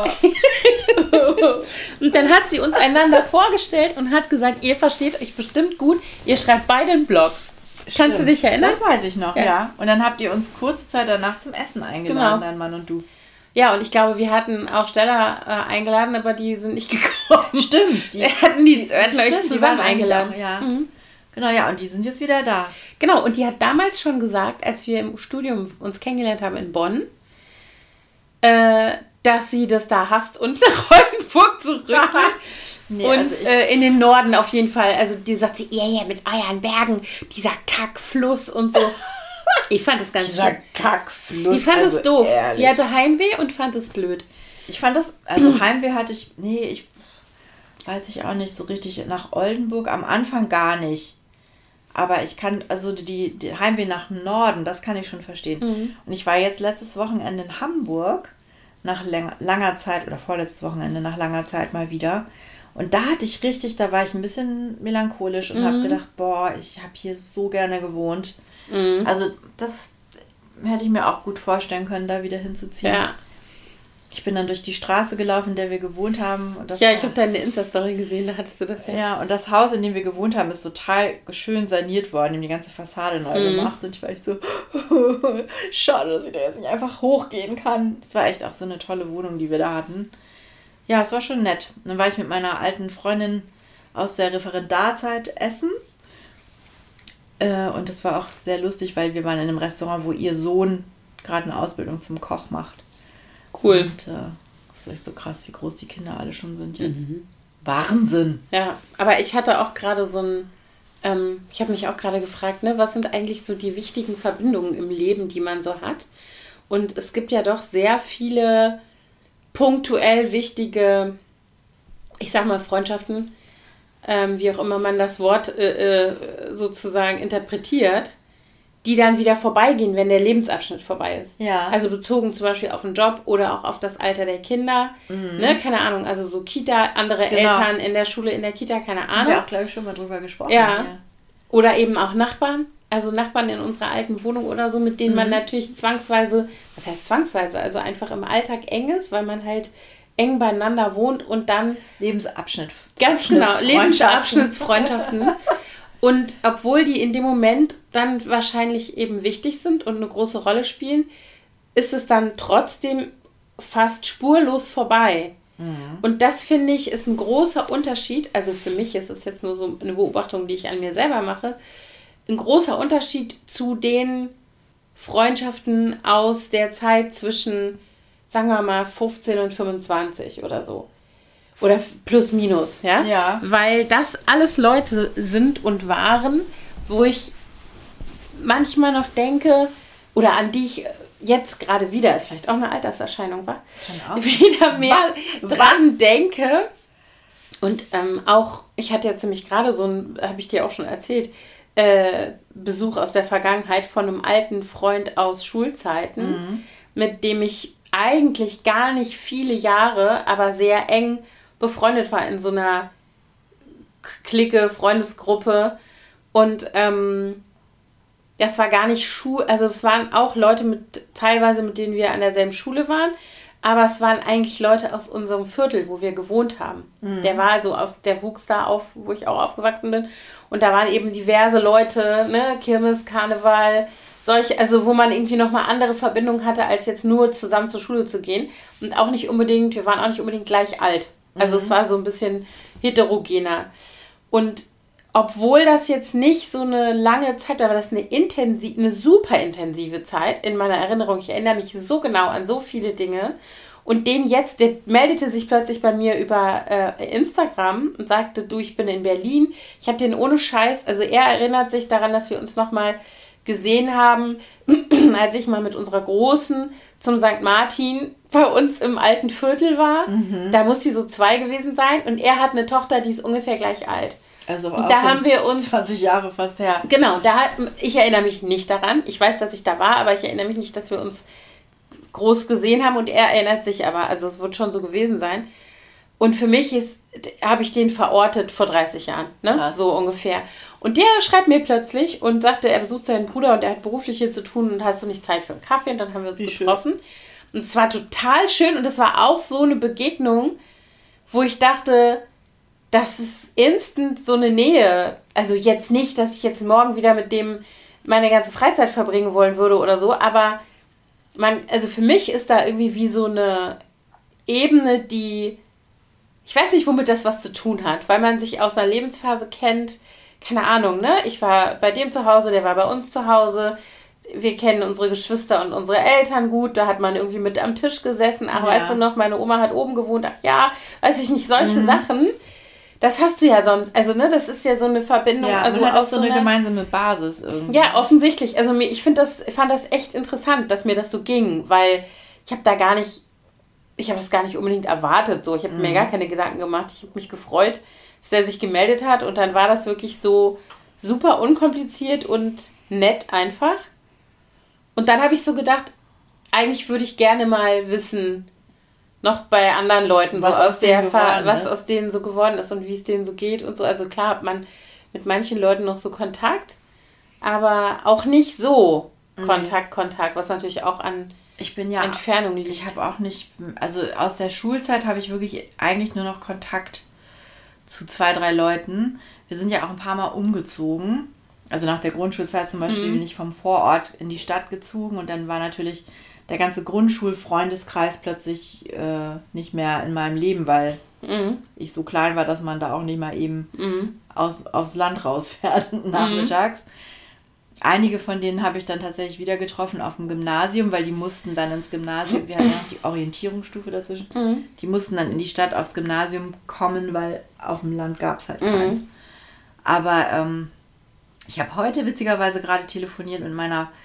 Und dann hat sie uns einander vorgestellt und hat gesagt, ihr versteht euch bestimmt gut, ihr schreibt beide einen Blog. Stimmt. Kannst du dich erinnern? Das weiß ich noch, ja. Und dann habt ihr uns kurze Zeit danach zum Essen eingeladen, dein Mann und du. Ja, und ich glaube, wir hatten auch Stella eingeladen, aber die sind nicht gekommen. Stimmt. Wir hatten euch zusammen eingeladen. Auch, ja. Genau, ja, und die sind jetzt wieder da. Genau, und die hat damals schon gesagt, als wir im Studium uns kennengelernt haben in Bonn, dass sie das da hasst und nach Oldenburg zurück will. Nee, und also in den Norden auf jeden Fall. Also die sagt sie, mit euren Bergen, dieser Kackfluss und so. Ich fand es ganz schön. Kackfluss. Die fand es doof. Ehrlich. Die hatte Heimweh und fand es blöd. Ich fand das, also Heimweh hatte ich, weiß ich auch nicht so richtig, nach Oldenburg am Anfang gar nicht. Aber ich kann, also die Heimweh nach Norden, das kann ich schon verstehen. Und ich war jetzt letztes Wochenende in Hamburg, nach langer Zeit, oder vorletztes Wochenende nach langer Zeit mal wieder. Und da war ich ein bisschen melancholisch und habe gedacht, ich habe hier so gerne gewohnt. Also das hätte ich mir auch gut vorstellen können, da wieder hinzuziehen. Ja. Ich bin dann durch die Straße gelaufen, in der wir gewohnt haben. Und ich habe deine Insta-Story gesehen, da hattest du das ja. Ja, und das Haus, in dem wir gewohnt haben, ist total schön saniert worden, die ganze Fassade neu gemacht. Und ich war echt so, schade, dass ich da jetzt nicht einfach hochgehen kann. Das war echt auch so eine tolle Wohnung, die wir da hatten. Ja, es war schon nett. Dann war ich mit meiner alten Freundin aus der Referendarzeit essen. Und das war auch sehr lustig, weil wir waren in einem Restaurant, wo ihr Sohn gerade eine Ausbildung zum Koch macht. Cool. Und das ist echt so krass, wie groß die Kinder alle schon sind jetzt. Wahnsinn. Ja, aber ich hatte auch gerade ich habe mich auch gerade gefragt, was sind eigentlich so die wichtigen Verbindungen im Leben, die man so hat? Und es gibt ja doch sehr viele punktuell wichtige, ich sag mal, Freundschaften, wie auch immer man das Wort sozusagen interpretiert, die dann wieder vorbeigehen, wenn der Lebensabschnitt vorbei ist. Ja. Also bezogen zum Beispiel auf den Job oder auch auf das Alter der Kinder. Ne? Keine Ahnung, also so Kita, andere Eltern in der Schule, in der Kita, keine Ahnung. Haben wir auch, glaube ich, schon mal drüber gesprochen. Ja. Oder eben auch Nachbarn. Also Nachbarn in unserer alten Wohnung oder so, mit denen man natürlich zwangsweise, was heißt zwangsweise, also einfach im Alltag eng ist, weil man halt eng beieinander wohnt und dann... Ganz genau, Lebensabschnittsfreundschaften. Und obwohl die in dem Moment dann wahrscheinlich eben wichtig sind und eine große Rolle spielen, ist es dann trotzdem fast spurlos vorbei. Und das, finde ich, ist ein großer Unterschied. Also für mich ist es jetzt nur so eine Beobachtung, die ich an mir selber mache. Ein großer Unterschied zu den Freundschaften aus der Zeit zwischen, sagen wir mal, 15 und 25 oder so. Oder plus minus, ja? Weil das alles Leute sind und waren, wo ich manchmal noch denke, oder an die ich jetzt gerade wieder, ist vielleicht auch eine Alterserscheinung, wieder mehr dran denke. Und auch, ich hatte ja ziemlich gerade so ein, habe ich dir auch schon erzählt, Besuch aus der Vergangenheit von einem alten Freund aus Schulzeiten, mit dem ich eigentlich gar nicht viele Jahre, aber sehr eng befreundet war in so einer Clique, Freundesgruppe. Und das war gar nicht also es waren auch Leute teilweise mit denen wir an derselben Schule waren, aber es waren eigentlich Leute aus unserem Viertel, wo wir gewohnt haben. Der war also der wuchs da auf, wo ich auch aufgewachsen bin. Und da waren eben diverse Leute, ne, Kirmes, Karneval, solche, also wo man irgendwie nochmal andere Verbindungen hatte, als jetzt nur zusammen zur Schule zu gehen. Und auch nicht unbedingt, wir waren auch nicht unbedingt gleich alt. Also es war so ein bisschen heterogener. Und obwohl das jetzt nicht so eine lange Zeit war, war das eine super intensive Zeit in meiner Erinnerung. Ich erinnere mich so genau an so viele Dinge. Und der meldete sich plötzlich bei mir über Instagram und sagte, du, ich bin in Berlin. Ich habe den ohne Scheiß, also er erinnert sich daran, dass wir uns nochmal gesehen haben, als ich mal mit unserer Großen zum St. Martin bei uns im alten Viertel war. Da muss sie so 2 gewesen sein. Und er hat eine Tochter, die ist ungefähr gleich alt. Also auch da haben wir uns 20 Jahre fast her. Genau, ich erinnere mich nicht daran. Ich weiß, dass ich da war, aber ich erinnere mich nicht, dass wir uns groß gesehen haben. Und er erinnert sich aber, also es wird schon so gewesen sein. Und für mich habe ich den verortet vor 30 Jahren, ne? So ungefähr. Und der schreibt mir plötzlich und sagte, er besucht seinen Bruder und er hat beruflich hier zu tun und hast du nicht Zeit für einen Kaffee? Und dann haben wir uns getroffen. Schön. Und es war total schön und es war auch so eine Begegnung, wo ich dachte, das ist instant so eine Nähe. Also jetzt nicht, dass ich jetzt morgen wieder mit dem meine ganze Freizeit verbringen wollen würde oder so, aber also für mich ist da irgendwie wie so eine Ebene, die, ich weiß nicht, womit das was zu tun hat, weil man sich aus einer Lebensphase kennt, keine Ahnung, ne? Ich war bei dem zu Hause, der war bei uns zu Hause, wir kennen unsere Geschwister und unsere Eltern gut, da hat man irgendwie mit am Tisch gesessen, ach, weißt du noch, meine Oma hat oben gewohnt, ach ja, weiß ich nicht, solche Sachen, das hast du ja sonst, also ne, das ist ja so eine Verbindung. Ja, also auch so eine gemeinsame Basis irgendwie. Ja, offensichtlich, also ich fand das echt interessant, dass mir das so ging, weil ich habe das gar nicht unbedingt erwartet, so, ich habe mir gar keine Gedanken gemacht, ich habe mich gefreut, dass der sich gemeldet hat und dann war das wirklich so super unkompliziert und nett einfach. Und dann habe ich so gedacht, eigentlich würde ich gerne mal wissen, noch bei anderen Leuten, so was aus denen so geworden ist und wie es denen so geht und so. Also klar hat man mit manchen Leuten noch so Kontakt, aber auch nicht so Kontakt, was natürlich auch an Entfernung liegt. Ich habe auch nicht, also aus der Schulzeit habe ich wirklich eigentlich nur noch Kontakt zu 2, 3 Leuten. Wir sind ja auch ein paar Mal umgezogen. Also nach der Grundschulzeit zum Beispiel bin ich vom Vorort in die Stadt gezogen und dann war natürlich der ganze Grundschulfreundeskreis plötzlich nicht mehr in meinem Leben, weil ich so klein war, dass man da auch nicht mal eben aufs Land rausfährt nachmittags. Einige von denen habe ich dann tatsächlich wieder getroffen auf dem Gymnasium, weil die mussten dann ins Gymnasium, wir hatten ja noch die Orientierungsstufe dazwischen, die mussten dann in die Stadt aufs Gymnasium kommen, weil auf dem Land gab es halt keins. Aber ich habe heute witzigerweise gerade telefoniert mit meiner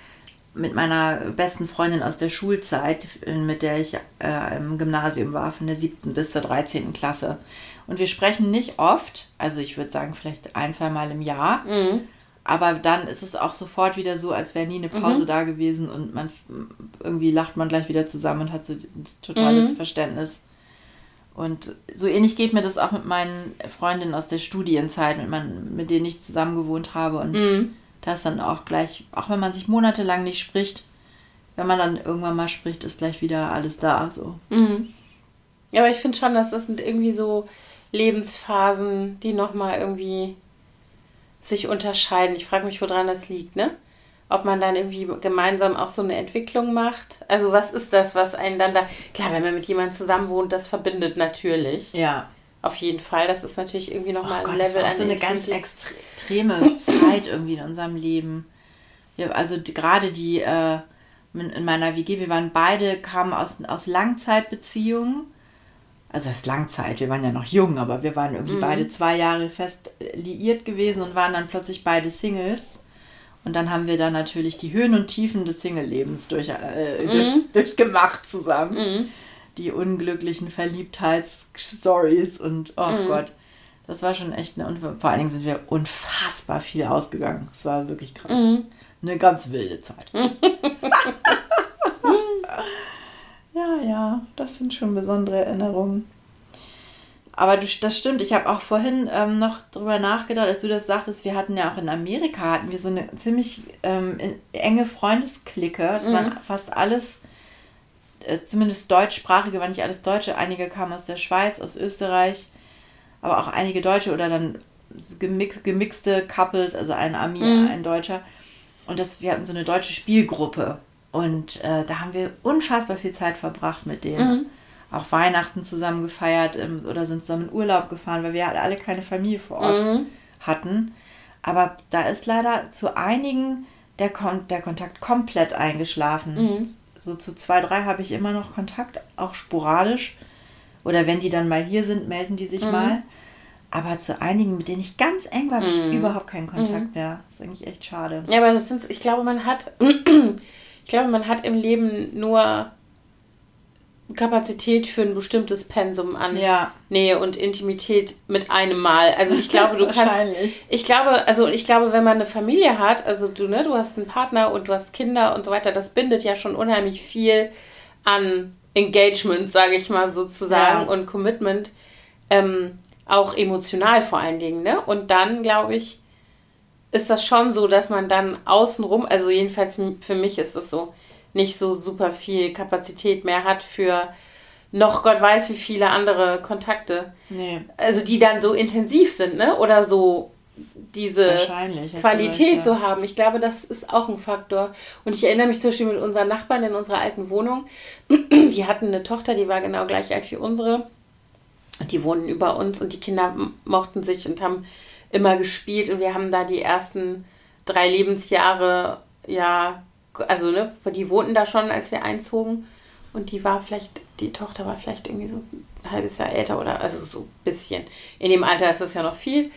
mit meiner besten Freundin aus der Schulzeit, mit der ich im Gymnasium war, von der 7. bis zur 13. Klasse. Und wir sprechen nicht oft, also ich würde sagen vielleicht 1-2 Mal im Jahr, aber dann ist es auch sofort wieder so, als wäre nie eine Pause da gewesen und man irgendwie lacht man gleich wieder zusammen und hat so ein totales Verständnis. Und so ähnlich geht mir das auch mit meinen Freundinnen aus der Studienzeit, mit denen ich zusammen gewohnt habe. Und da ist dann auch gleich, auch wenn man sich monatelang nicht spricht, wenn man dann irgendwann mal spricht, ist gleich wieder alles da. So. Ja, aber ich finde schon, dass das sind irgendwie so Lebensphasen, die nochmal irgendwie sich unterscheiden. Ich frage mich, woran das liegt, ne? Ob man dann irgendwie gemeinsam auch so eine Entwicklung macht. Also was ist das, was einen dann da... Klar, wenn man mit jemandem zusammen wohnt, das verbindet natürlich. Ja. Auf jeden Fall. Das ist natürlich irgendwie nochmal ein Level an. Das war so eine ganz extreme Zeit irgendwie in unserem Leben. Also gerade die in meiner WG, kamen aus Langzeitbeziehungen. Also das ist Langzeit, wir waren ja noch jung, aber wir waren irgendwie beide 2 Jahre fest liiert gewesen und waren dann plötzlich beide Singles. Und dann haben wir dann natürlich die Höhen und Tiefen des Single-Lebens durchgemacht zusammen. Die unglücklichen Verliebtheitsstories und oh Gott, das war schon echt, und vor allen Dingen sind wir unfassbar viel ausgegangen. Es war wirklich krass. Eine ganz wilde Zeit. Ja, das sind schon besondere Erinnerungen. Aber das stimmt, ich habe auch vorhin noch drüber nachgedacht, als du das sagtest, wir hatten ja auch in Amerika, so eine ziemlich enge Freundesklicke. Das waren fast alles, zumindest deutschsprachige, waren nicht alles Deutsche. Einige kamen aus der Schweiz, aus Österreich, aber auch einige Deutsche oder dann gemixte Couples, also ein Ami, ein Deutscher. Und wir hatten so eine deutsche Spielgruppe. Und da haben wir unfassbar viel Zeit verbracht mit denen. Auch Weihnachten zusammen gefeiert oder sind zusammen in Urlaub gefahren, weil wir halt alle keine Familie vor Ort hatten. Aber da ist leider zu einigen der Kontakt komplett eingeschlafen. So zu 2, 3 habe ich immer noch Kontakt, auch sporadisch. Oder wenn die dann mal hier sind, melden die sich mal. Aber zu einigen, mit denen ich ganz eng war, habe ich überhaupt keinen Kontakt mehr. Das ist eigentlich echt schade. Ja, aber ich glaube, man hat im Leben nur Kapazität für ein bestimmtes Pensum an Nähe und Intimität mit einem Mal. Also ich glaube, du kannst... Ich glaube, wenn man eine Familie hat, also du hast einen Partner und du hast Kinder und so weiter, das bindet ja schon unheimlich viel an Engagement, sage ich mal sozusagen, und Commitment, auch emotional vor allen Dingen, ne? Und dann, glaube ich, ist das schon so, dass man dann außenrum, also jedenfalls für mich ist das so, nicht so super viel Kapazität mehr hat für noch Gott weiß wie viele andere Kontakte. Nee. Also die dann so intensiv sind, ne? Oder so diese Qualität so haben. Ich glaube, das ist auch ein Faktor. Und ich erinnere mich zum Beispiel mit unseren Nachbarn in unserer alten Wohnung. Die hatten eine Tochter, die war genau gleich alt wie unsere. Und die wohnten über uns und die Kinder mochten sich und haben immer gespielt. Und wir haben da die ersten 3 Lebensjahre, die wohnten da schon, als wir einzogen. Und die Tochter war vielleicht irgendwie so ein halbes Jahr älter oder also so ein bisschen. In dem Alter ist das ja noch viel.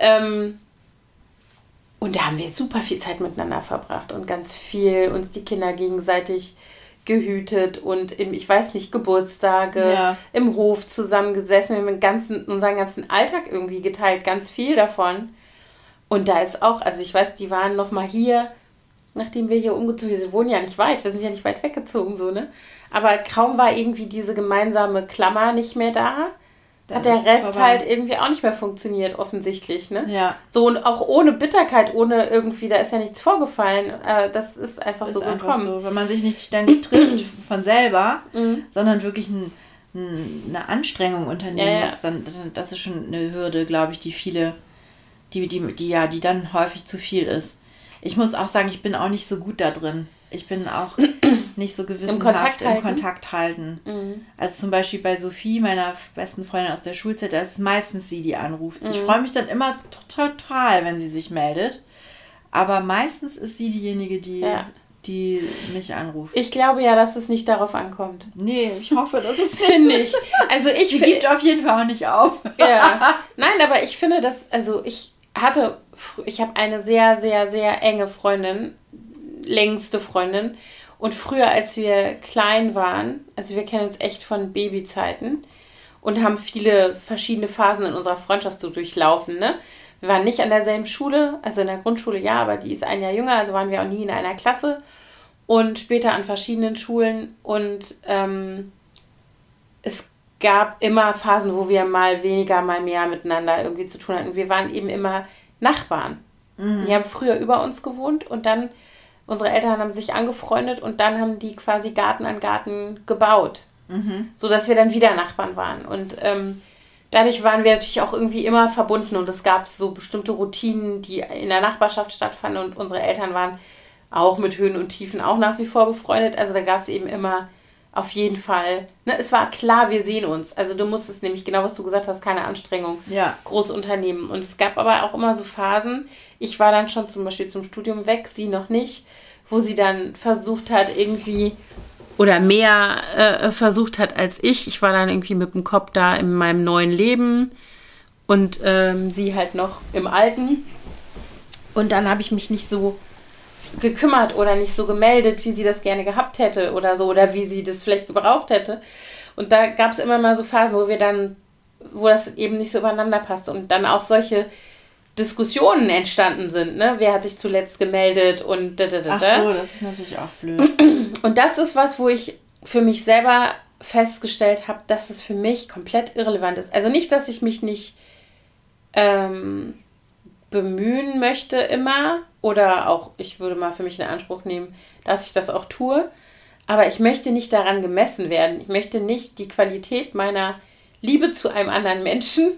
Und da haben wir super viel Zeit miteinander verbracht und ganz viel uns die Kinder gegenseitig gehütet und Geburtstage im Hof zusammengesessen. Wir haben unseren ganzen Alltag irgendwie geteilt, ganz viel davon. Und da ist auch, also ich weiß, die waren noch mal hier, nachdem wir hier umgezogen sind. Wir wohnen ja nicht weit, wir sind ja nicht weit weggezogen, so, ne? Aber kaum war irgendwie diese gemeinsame Klammer nicht mehr da, hat der Rest halt irgendwie auch nicht mehr funktioniert, offensichtlich, ne? Ja. So, und auch ohne Bitterkeit, ohne irgendwie, da ist ja nichts vorgefallen. Das ist einfach so gekommen. So, wenn man sich nicht ständig trifft von selber, sondern wirklich eine Anstrengung unternehmen muss, dann das ist schon eine Hürde, glaube ich, die viele, die dann häufig zu viel ist. Ich muss auch sagen, ich bin auch nicht so gut da drin. Ich bin auch nicht so gewissenhaft im Kontakt halten. Also zum Beispiel bei Sophie, meiner besten Freundin aus der Schulzeit, da ist meistens sie, die anruft. Ich freue mich dann immer total, wenn sie sich meldet. Aber meistens ist sie diejenige, die mich anruft. Ich glaube ja, dass es nicht darauf ankommt. Nee, ich hoffe, dass es finde ich. Also sie gibt auf jeden Fall auch nicht auf. Ja. Nein, aber ich finde, dass, also ich habe eine sehr, sehr, sehr enge Freundin, längste Freundin. Und früher, als wir klein waren, also wir kennen uns echt von Babyzeiten und haben viele verschiedene Phasen in unserer Freundschaft so durchlaufen, ne? Wir waren nicht an derselben Schule, also in der Grundschule ja, aber die ist ein Jahr jünger, also waren wir auch nie in einer Klasse. Und später an verschiedenen Schulen. Und es gab immer Phasen, wo wir mal weniger, mal mehr miteinander irgendwie zu tun hatten. Wir waren eben immer Nachbarn. Die haben früher über uns gewohnt und dann, unsere Eltern haben sich angefreundet und dann haben die quasi Garten an Garten gebaut. Sodass wir dann wieder Nachbarn waren. Und dadurch waren wir natürlich auch irgendwie immer verbunden und es gab so bestimmte Routinen, die in der Nachbarschaft stattfanden und unsere Eltern waren auch mit Höhen und Tiefen auch nach wie vor befreundet. Also da gab es eben immer auf jeden Fall, ne, es war klar, wir sehen uns. Also du musstest nämlich, genau was du gesagt hast, keine Anstrengung groß unternehmen. Und es gab aber auch immer so Phasen, ich war dann schon zum Beispiel zum Studium weg, sie noch nicht, wo sie dann versucht hat irgendwie, oder mehr versucht hat als ich. Ich war dann irgendwie mit dem Kopf da in meinem neuen Leben und sie halt noch im alten. Und dann habe ich mich nicht so gekümmert oder nicht so gemeldet, wie sie das gerne gehabt hätte oder so, oder wie sie das vielleicht gebraucht hätte. Und da gab es immer mal so Phasen, wo das eben nicht so übereinander passte und dann auch solche Diskussionen entstanden sind, ne? Wer hat sich zuletzt gemeldet und Ach so, das ist natürlich auch blöd. Und das ist was, wo ich für mich selber festgestellt habe, dass es für mich komplett irrelevant ist. Also nicht, dass ich mich nicht bemühen möchte immer oder auch, ich würde mal für mich in Anspruch nehmen, dass ich das auch tue, aber ich möchte nicht daran gemessen werden. Ich möchte nicht die Qualität meiner Liebe zu einem anderen Menschen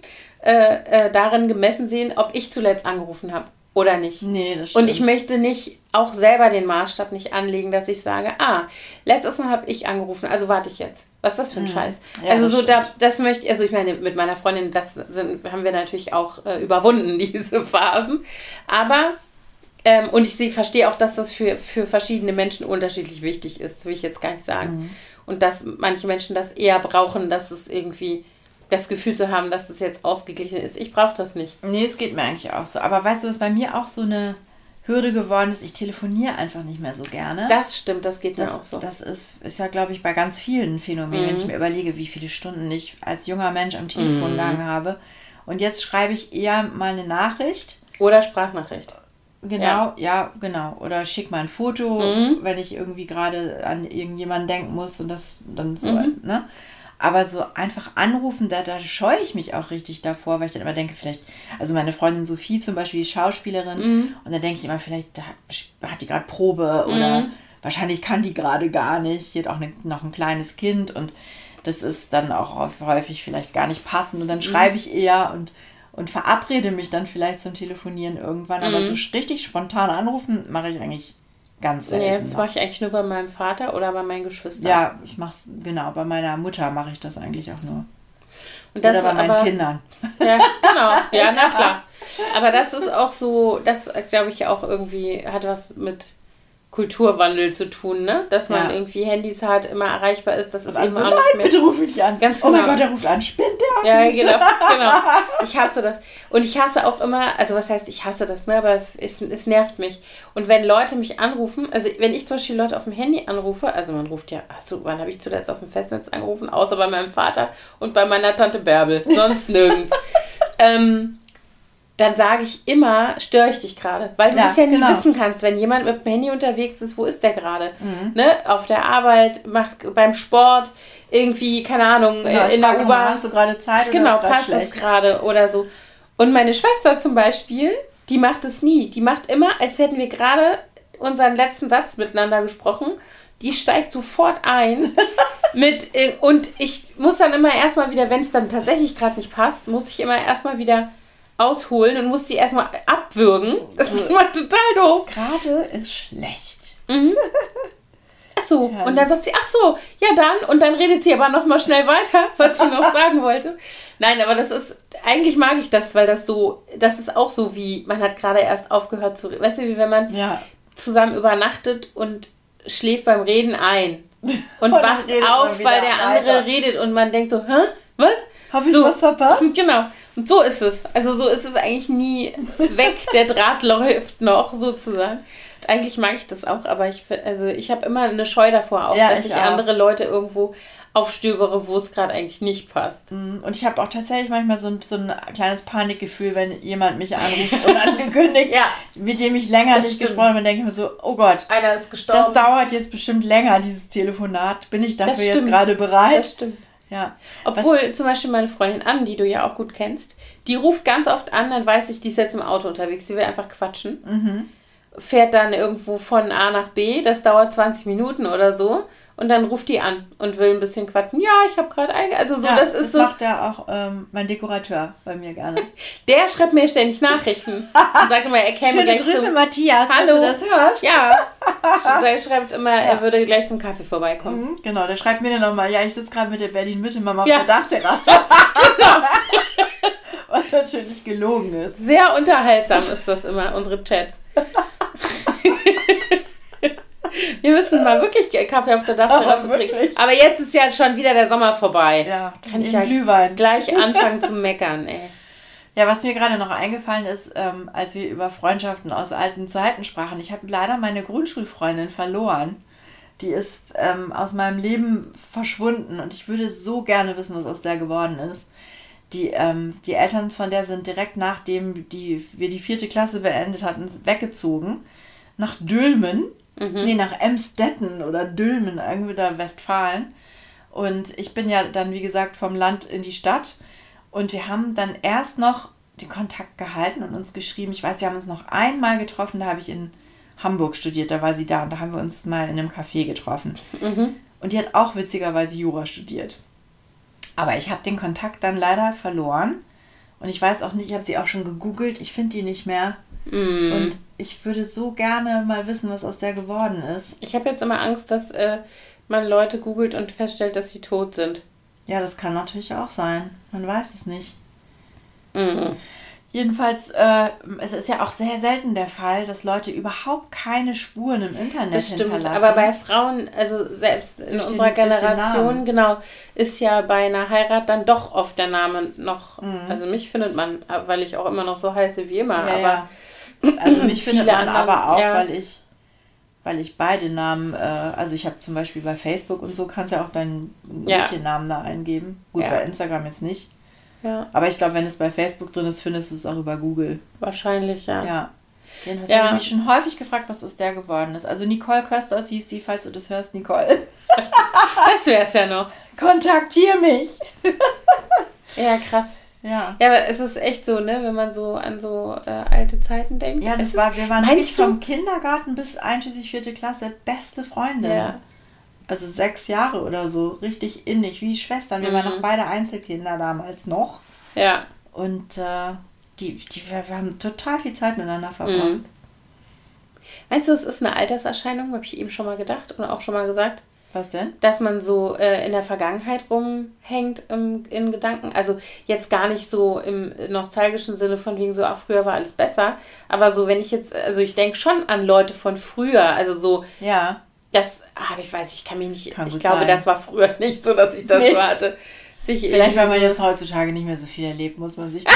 darin gemessen sehen, ob ich zuletzt angerufen habe oder nicht. Nee, das stimmt. Und ich möchte nicht auch selber den Maßstab nicht anlegen, dass ich sage, letztes Mal habe ich angerufen, also warte ich jetzt. Was ist das für ein Scheiß? Ja, also so, stimmt. das möchte ich, also ich meine, mit meiner Freundin, haben wir natürlich auch überwunden, diese Phasen. Aber, und ich verstehe auch, dass das für verschiedene Menschen unterschiedlich wichtig ist, will ich jetzt gar nicht sagen. Und dass manche Menschen das eher brauchen, dass es irgendwie das Gefühl zu haben, dass es jetzt ausgeglichen ist. Ich brauche das nicht. Nee, es geht mir eigentlich auch so. Aber weißt du, was bei mir auch so eine Hürde geworden ist? Ich telefoniere einfach nicht mehr so gerne. Das stimmt, das geht mir auch so. Das ist ja, glaube ich, bei ganz vielen Phänomenen, wenn ich mir überlege, wie viele Stunden ich als junger Mensch am Telefon gehangen habe. Und jetzt schreibe ich eher mal eine Nachricht. Oder Sprachnachricht. Genau, ja, genau. Oder schick mal ein Foto, wenn ich irgendwie gerade an irgendjemanden denken muss und das dann so, ne? Aber so einfach anrufen, da scheue ich mich auch richtig davor, weil ich dann immer denke, vielleicht, also meine Freundin Sophie zum Beispiel, die Schauspielerin, und da denke ich immer, vielleicht hat die gerade Probe oder wahrscheinlich kann die gerade gar nicht. Die hat auch noch ein kleines Kind und das ist dann auch häufig vielleicht gar nicht passend. Und dann schreibe ich eher und verabrede mich dann vielleicht zum Telefonieren irgendwann. Aber so richtig spontan anrufen mache ich eigentlich ganz selten. Nee, das mache ich eigentlich nur bei meinem Vater oder bei meinen Geschwistern. Ja, ich mache es, genau, bei meiner Mutter mache ich das eigentlich auch nur. Und das oder bei meinen Kindern. Ja, genau. Ja, na klar. Aber das ist auch so, das glaube ich auch irgendwie hat was mit Kulturwandel zu tun, ne? Dass man irgendwie Handys hat, immer erreichbar ist. Das ist eben also, auch nein, nicht mehr. Bitte ruf mich nicht an. Ganz genau. Oh genau. mein Gott, der ruft an. Spinnt der? Ja, genau. Ich hasse das. Und ich hasse auch immer, also was heißt, ich hasse das, ne? Aber es nervt mich. Und wenn Leute mich anrufen, also wenn ich zum Beispiel Leute auf dem Handy anrufe, also man ruft ja, wann habe ich zuletzt auf dem Festnetz angerufen? Außer bei meinem Vater und bei meiner Tante Bärbel. Sonst nirgends. Dann sage ich immer, störe ich dich gerade. Weil du das ja nie wissen kannst, wenn jemand mit dem Handy unterwegs ist, wo ist der gerade? Ne? Auf der Arbeit, beim Sport, irgendwie, keine Ahnung, in der U-Bahn. Hast du gerade Zeit? Genau, passt es gerade oder so. Und meine Schwester zum Beispiel, die macht es nie. Die macht immer, als hätten wir gerade unseren letzten Satz miteinander gesprochen. Die steigt sofort ein und ich muss dann immer erstmal wieder, wenn es dann tatsächlich gerade nicht passt, muss ich immer erstmal wieder ausholen und muss die erstmal abwürgen. Das ist immer total doof. Gerade ist schlecht. Ach so, und dann sagt sie, ach so, ja dann. Und dann redet sie aber nochmal schnell weiter, was sie noch sagen wollte. Nein, aber eigentlich mag ich das, weil das ist auch so wie, man hat gerade erst aufgehört zu reden. Weißt du, wie wenn man zusammen übernachtet und schläft beim Reden ein und wacht auf, weil der andere redet und man denkt so, hä, was? Habe ich was verpasst? Genau. Und so ist es. Also so ist es eigentlich nie weg. Der Draht läuft noch sozusagen. Und eigentlich mag ich das auch, aber ich habe immer eine Scheu davor, auch, dass ich andere Leute irgendwo aufstöbere, wo es gerade eigentlich nicht passt. Und ich habe auch tatsächlich manchmal so ein kleines Panikgefühl, wenn jemand mich anruft unangekündigt, mit dem ich länger nicht gesprochen habe, denke ich mir so, oh Gott, einer ist gestorben. Das dauert jetzt bestimmt länger, dieses Telefonat. Bin ich dafür jetzt gerade bereit? Das stimmt. Ja. Obwohl zum Beispiel meine Freundin Anne, die du ja auch gut kennst, die ruft ganz oft an, dann weiß ich, die ist jetzt im Auto unterwegs, die will einfach quatschen. Fährt dann irgendwo von A nach B, das dauert 20 Minuten oder so. Und dann ruft die an und will ein bisschen quatschen. Ja, ich habe gerade also so, das ist so. Das macht ja auch mein Dekorateur bei mir gerne. Der schreibt mir ständig Nachrichten und sagt immer, er käme gleich Grüße, zum... Matthias, Hallo. falls du das hörst. Ja, der schreibt immer, er würde gleich zum Kaffee vorbeikommen. Genau, der schreibt mir dann nochmal, ja, ich sitze gerade mit der Berlin-Mitte-Mama auf der Dachterrasse. Genau. Was natürlich gelogen ist. Sehr unterhaltsam ist das immer, unsere Chats. Wir müssen mal wirklich Kaffee auf der Dachterrasse trinken. Aber jetzt ist ja schon wieder der Sommer vorbei. Ja, kann ich ja Glühwein gleich anfangen zu meckern, ey. Ja, was mir gerade noch eingefallen ist, als wir über Freundschaften aus alten Zeiten sprachen, ich habe leider meine Grundschulfreundin verloren. Die ist aus meinem Leben verschwunden und ich würde so gerne wissen, was aus der geworden ist. Die Eltern von der sind direkt nachdem wir die 4. Klasse beendet hatten, weggezogen nach Dülmen. Nee, nach Emstetten oder Dülmen, irgendwie da Westfalen. Und ich bin ja dann, wie gesagt, vom Land in die Stadt. Und wir haben dann erst noch den Kontakt gehalten und uns geschrieben. Ich weiß, wir haben uns noch einmal getroffen, da habe ich in Hamburg studiert, da war sie da. Und da haben wir uns mal in einem Café getroffen. Und die hat auch witzigerweise Jura studiert. Aber ich habe den Kontakt dann leider verloren. Und ich weiß auch nicht, ich habe sie auch schon gegoogelt, ich finde die nicht mehr. Und ich würde so gerne mal wissen, was aus der geworden ist. Ich habe jetzt immer Angst, dass man Leute googelt und feststellt, dass sie tot sind. Ja, das kann natürlich auch sein. Man weiß es nicht. Jedenfalls, es ist ja auch sehr selten der Fall, dass Leute überhaupt keine Spuren im Internet das stimmt, hinterlassen. Aber bei Frauen, also selbst in unserer Generation, genau, ist ja bei einer Heirat dann doch oft der Name noch, also mich findet man, weil ich auch immer noch so heiße wie immer, ja, aber ja. Also mich findet man andere, aber auch, ja. weil ich beide Namen, also ich habe zum Beispiel bei Facebook und so, kannst ja auch deinen Mädchennamen da eingeben. Gut, bei Instagram jetzt nicht. Ja. Aber ich glaube, wenn es bei Facebook drin ist, findest du es auch über Google. Wahrscheinlich, ja. Ja. Jedenfalls habe ich mich schon häufig gefragt, was aus der geworden ist. Also Nicole Kösters hieß die, falls du das hörst, Nicole. Das wär's ja noch. Kontaktier mich. Ja, krass. Ja. Ja, aber es ist echt so, ne, wenn man so an so alte Zeiten denkt. Ja, wir waren wirklich vom Kindergarten bis einschließlich 4. Klasse beste Freunde. Ja. Also 6 Jahre oder so, richtig innig, wie Schwestern. Wir waren noch beide Einzelkinder damals noch. Ja. Und wir haben total viel Zeit miteinander verbracht. Meinst du, es ist eine Alterserscheinung? Habe ich eben schon mal gedacht und auch schon mal gesagt. Was denn? Dass man so in der Vergangenheit rumhängt in Gedanken. Also jetzt gar nicht so im nostalgischen Sinne von wegen so, ach, früher war alles besser. Aber so, wenn ich jetzt, also ich denke schon an Leute von früher. Also so, ja. Das, ich kann mich nicht, ich glaube, das war früher nicht so, dass ich das so hatte. Vielleicht, weil man jetzt heutzutage nicht mehr so viel erlebt, muss man sich an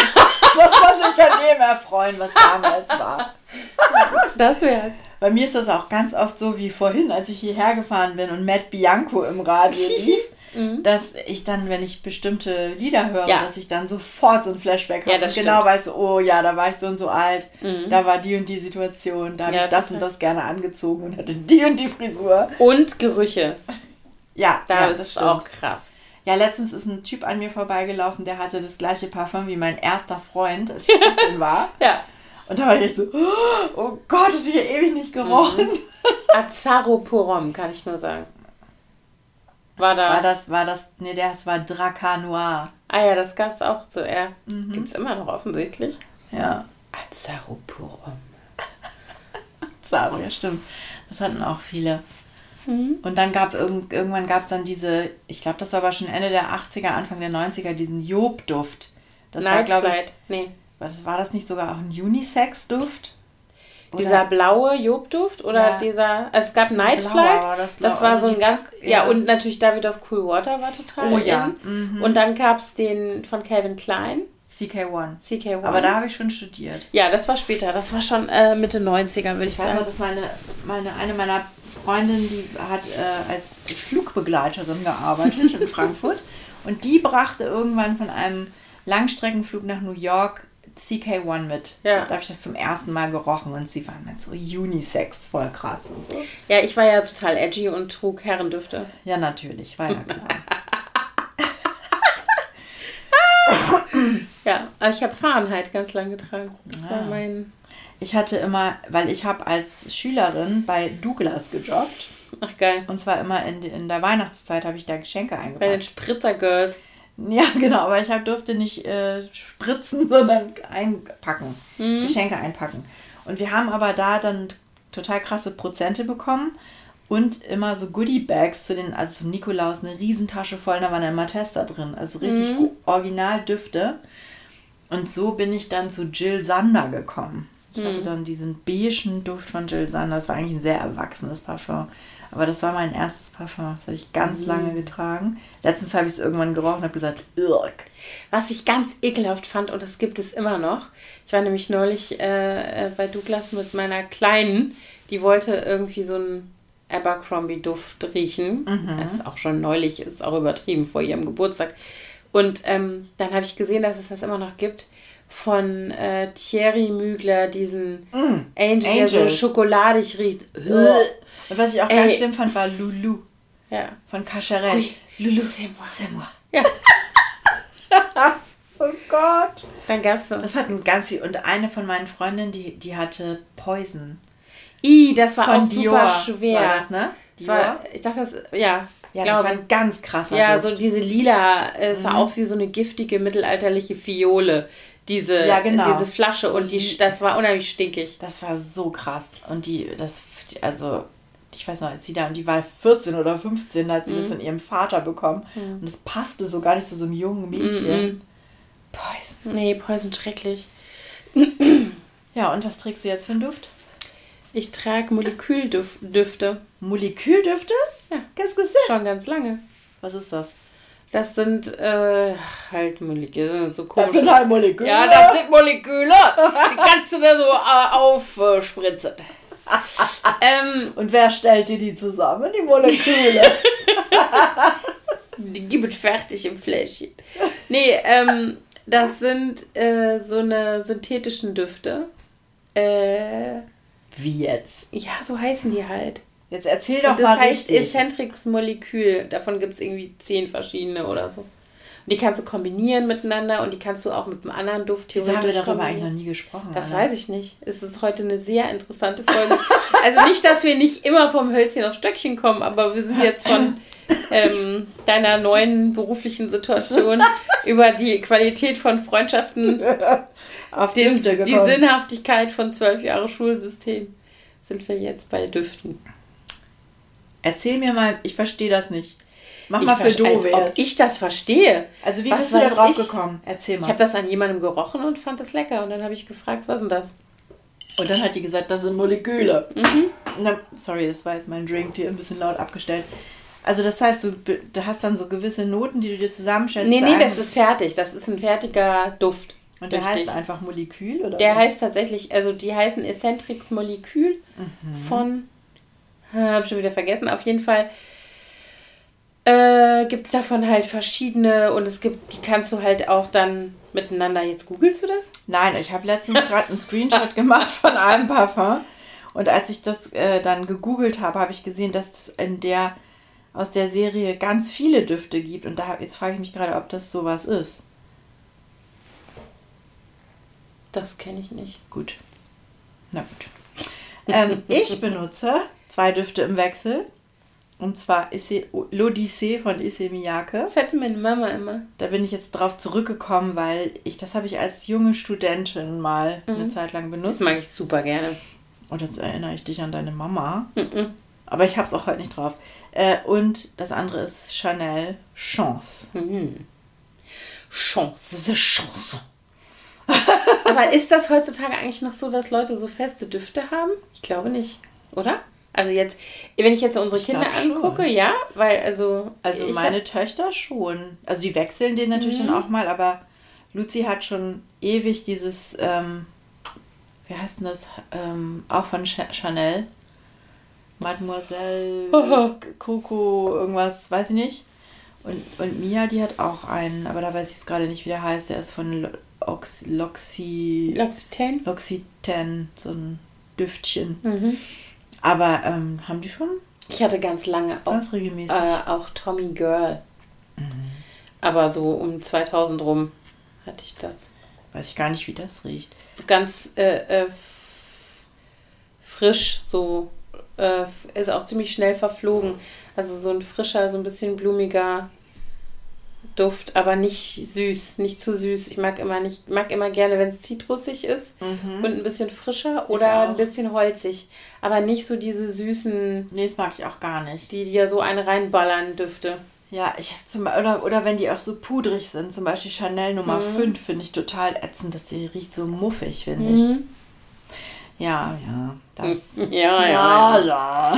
dem erfreuen, was damals war. Das wär's. Bei mir ist das auch ganz oft so wie vorhin, als ich hierher gefahren bin und Matt Bianco im Radio lief, dass ich dann, wenn ich bestimmte Lieder höre, dass ich dann sofort so ein Flashback habe und genau weiß, oh ja, da war ich so und so alt, da war die und die Situation, da habe ich das und das gerne angezogen und hatte die und die Frisur. Und Gerüche. Ja, das ist auch krass. Ja, letztens ist ein Typ an mir vorbeigelaufen, der hatte das gleiche Parfum wie mein erster Freund, als ich 14 war. Ja. Und da war ich so, oh Gott, das wird ja ewig nicht gerochen. Azaroporom, kann ich nur sagen. Das war Dracar Noir. Ah ja, das gab es auch so eher. Gibt es immer noch offensichtlich. Ja. Azaroporom. Azaro, ja stimmt. Das hatten auch viele. Und dann irgendwann gab es dann diese, ich glaube, das war aber schon Ende der 80er, Anfang der 90er, diesen Job-Duft. Das war, glaube ich, nee. War das nicht sogar auch ein Unisex-Duft? Dieser blaue Job-Duft oder dieser, also es gab Night Flight, das war so ein ganz, und natürlich Davidoff Cool Water war total in. Und dann gab es den von Calvin Klein. CK1. CK1. Aber da habe ich schon studiert. Ja, das war später. Das war schon Mitte 90er, würde ich sagen. Ich weiß noch, dass eine meiner Freundinnen, die hat als Flugbegleiterin gearbeitet in Frankfurt. Und die brachte irgendwann von einem Langstreckenflug nach New York CK1 mit. Ja. Da habe ich das zum ersten Mal gerochen und sie waren dann so Unisex, voll krass und so. Ja, ich war ja total edgy und trug Herrendüfte. Ja, natürlich, war ja klar. Ja, aber ich habe Fahrenheit ganz lang getragen. Das war mein... Ich hatte immer, weil ich habe als Schülerin bei Douglas gejobbt. Ach, geil. Und zwar immer in der Weihnachtszeit habe ich da Geschenke eingepackt. Bei den Spritzer-Girls. Ja, genau, aber ich durfte nicht spritzen, sondern einpacken. Geschenke einpacken. Und wir haben aber da dann total krasse Prozente bekommen und immer so Goodie-Bags also zum Nikolaus, eine Riesentasche voll, da waren immer Tester drin. Also richtig Original-Düfte. Und so bin ich dann zu Jill Sander gekommen. Ich hatte dann diesen beigen Duft von Jill Sander. Das war eigentlich ein sehr erwachsenes Parfum. Aber das war mein erstes Parfum. Das habe ich ganz lange getragen. Letztens habe ich es irgendwann gerochen und habe gesagt, irk. Was ich ganz ekelhaft fand, und das gibt es immer noch. Ich war nämlich neulich bei Douglas mit meiner Kleinen. Die wollte irgendwie so einen Abercrombie-Duft riechen. Das ist auch schon neulich, ist auch übertrieben, vor ihrem Geburtstag. Und dann habe ich gesehen, dass es das immer noch gibt. Von Thierry Mugler, diesen Angel, der so schokoladig riecht. Und was ich auch ganz schlimm fand, war Loulou. Ja. Von Cacharel. Loulou, c'est moi. Ja. Oh Gott. Dann gab's so. Das hatten ganz viel. Und eine von meinen Freundinnen, die hatte Poison. Das war von auch Dior super schwer. War das, ne? Ich dachte, das, ja. Ja, das war ein ganz krasser Ja, Duft. so diese lila, es sah aus wie so eine giftige mittelalterliche Fiole. Diese Flasche so und das war unheimlich stinkig. Das war so krass. Und ich weiß noch, als die war 14 oder 15, da hat sie das von ihrem Vater bekommen. Und es passte so gar nicht zu so einem jungen Mädchen. Poison. Nee, Poison schrecklich. Ja, und was trägst du jetzt für einen Duft? Ich trage Moleküldüfte. Moleküldüfte? Ja. Ganz gesehen. Schon ganz lange. Was ist das? Das sind halt Moleküle. Das sind so komische. Das sind halt Moleküle. Ja, das sind Moleküle. Die kannst du da so aufspritzen. Und wer stellt dir die zusammen, die Moleküle? Die gibt es fertig im Fläschchen. Nee, das sind so eine synthetischen Düfte. Wie jetzt? Ja, so heißen die halt. Jetzt erzähl doch und mal das heißt richtig. Eccentrix Molekül. Davon gibt es irgendwie 10 verschiedene oder so. Und die kannst du kombinieren miteinander und die kannst du auch mit einem anderen Duft theoretisch kombinieren. Wieso haben wir darüber eigentlich noch nie gesprochen? Das weiß ich nicht. Es ist heute eine sehr interessante Folge. Also nicht, dass wir nicht immer vom Hölzchen auf Stöckchen kommen, aber wir sind jetzt von deiner neuen beruflichen Situation über die Qualität von Freundschaften auf die Sinnhaftigkeit von 12 Jahre Schulsystem sind wir jetzt bei Düften. Erzähl mir mal, ich verstehe das nicht. Mach mal für doof jetzt. Ob ich das verstehe. Also wie bist du da drauf gekommen? Erzähl mal. Ich habe das an jemandem gerochen und fand das lecker. Und dann habe ich gefragt, was ist denn das? Und dann hat die gesagt, das sind Moleküle. Und dann, sorry, das war jetzt mein Drink hier ein bisschen laut abgestellt. Also das heißt, du hast dann so gewisse Noten, die du dir zusammenstellst. Nee, das ist fertig. Das ist ein fertiger Duft. Und der heißt einfach Molekül? Oder der heißt tatsächlich, also die heißen Eccentrix Molekül von... Hab schon wieder vergessen. Auf jeden Fall gibt es davon halt verschiedene und die kannst du halt auch dann miteinander. Jetzt googelst du das? Nein, ich habe letztens gerade einen Screenshot gemacht von einem Parfum und als ich das dann gegoogelt habe, habe ich gesehen, dass es aus der Serie ganz viele Düfte gibt und jetzt frage ich mich gerade, ob das sowas ist. Das kenne ich nicht. Gut. Na gut. Ich benutze 2 Düfte im Wechsel. Und zwar L'Odyssée von Issey Miyake. Das hatte meine Mama immer. Da bin ich jetzt drauf zurückgekommen, weil das habe ich als junge Studentin mal eine Zeit lang benutzt. Das mag ich super gerne. Und jetzt erinnere ich dich an deine Mama. Aber ich habe es auch heute nicht drauf. Und das andere ist Chanel Chance. Chance. The Chance. Aber ist das heutzutage eigentlich noch so, dass Leute so feste Düfte haben? Ich glaube nicht, oder? Also jetzt, wenn ich jetzt unsere Kinder angucke, ja, weil Also meine Töchter schon. Also die wechseln den natürlich dann auch mal, aber Luzi hat schon ewig dieses, wie heißt denn das, auch von Chanel, Mademoiselle Coco, irgendwas, weiß ich nicht. Und Mia, die hat auch einen, aber da weiß ich jetzt gerade nicht, wie der heißt. Der ist von L'Occitane, so ein Düftchen. Aber haben die schon? Ich hatte ganz lange ganz regelmäßig. Auch Tommy Girl. Aber so um 2000 rum hatte ich das. Weiß ich gar nicht, wie das riecht. So ganz frisch, so ist auch ziemlich schnell verflogen. Also so ein frischer, so ein bisschen blumiger Duft, aber nicht süß, nicht zu süß. Ich mag immer gerne, wenn es zitrusig ist und ein bisschen frischer oder ein bisschen holzig. Aber nicht so diese süßen... Nee, das mag ich auch gar nicht. Die ja so einen reinballern, Düfte. Ja, oder wenn die auch so pudrig sind, zum Beispiel Chanel Nummer 5 finde ich total ätzend, dass die riecht so muffig, finde ich. Ja, das. Ja.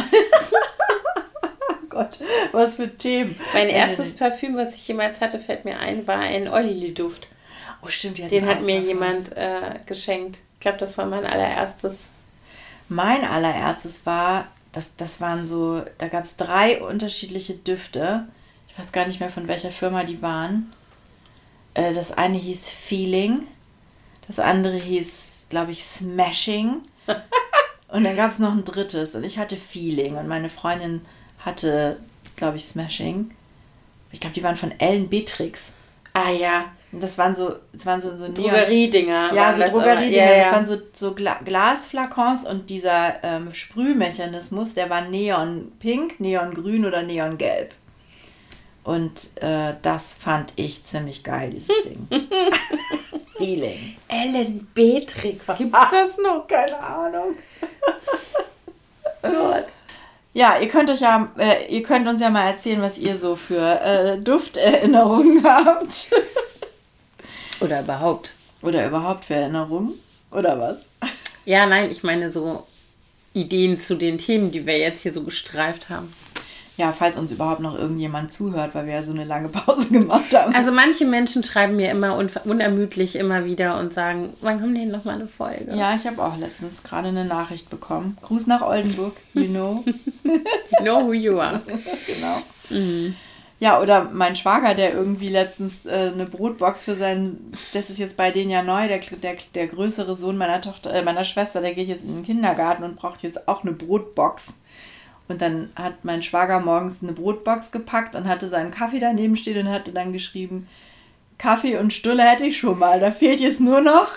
Gott, was für Themen. Mein erstes Parfüm, was ich jemals hatte, fällt mir ein, war ein Oilily-Duft. Oh, stimmt. Den hat mir jemand geschenkt. Ich glaube, das war mein allererstes. Mein allererstes war, das waren so, da gab es 3 unterschiedliche Düfte. Ich weiß gar nicht mehr, von welcher Firma die waren. Das eine hieß Feeling, das andere hieß, glaube ich, Smashing. Und dann gab es noch ein drittes und ich hatte Feeling und meine Freundin hatte, glaube ich, Smashing. Ich glaube, die waren von Ellen Beatrix. Ah ja. Und das waren so Drogeriedinger. Ja, so Drogeriedinger. Ja. Das waren so Glasflakons und dieser Sprühmechanismus, der war Neonpink, Neongrün oder Neongelb. Und das fand ich ziemlich geil, dieses Ding. Feeling. Ellen Beatrix. Gibt's das noch? Keine Ahnung. Gott. Ja, ihr könnt uns ja mal erzählen, was ihr so für Dufterinnerungen habt. Oder überhaupt. Oder überhaupt für Erinnerungen. Oder was? Ja, nein, ich meine so Ideen zu den Themen, die wir jetzt hier so gestreift haben. Ja, falls uns überhaupt noch irgendjemand zuhört, weil wir ja so eine lange Pause gemacht haben. Also manche Menschen schreiben mir immer unermüdlich immer wieder und sagen, wann kommt denn noch mal eine Folge? Ja, ich habe auch letztens gerade eine Nachricht bekommen. Gruß nach Oldenburg, you know. You know who you are. Genau. Ja, oder mein Schwager, der irgendwie letztens eine Brotbox für das ist jetzt bei denen ja neu, der größere Sohn meiner Schwester, der geht jetzt in den Kindergarten und braucht jetzt auch eine Brotbox. Und dann hat mein Schwager morgens eine Brotbox gepackt und hatte seinen Kaffee daneben stehen und hatte dann geschrieben, Kaffee und Stulle hätte ich schon mal, da fehlt jetzt nur noch.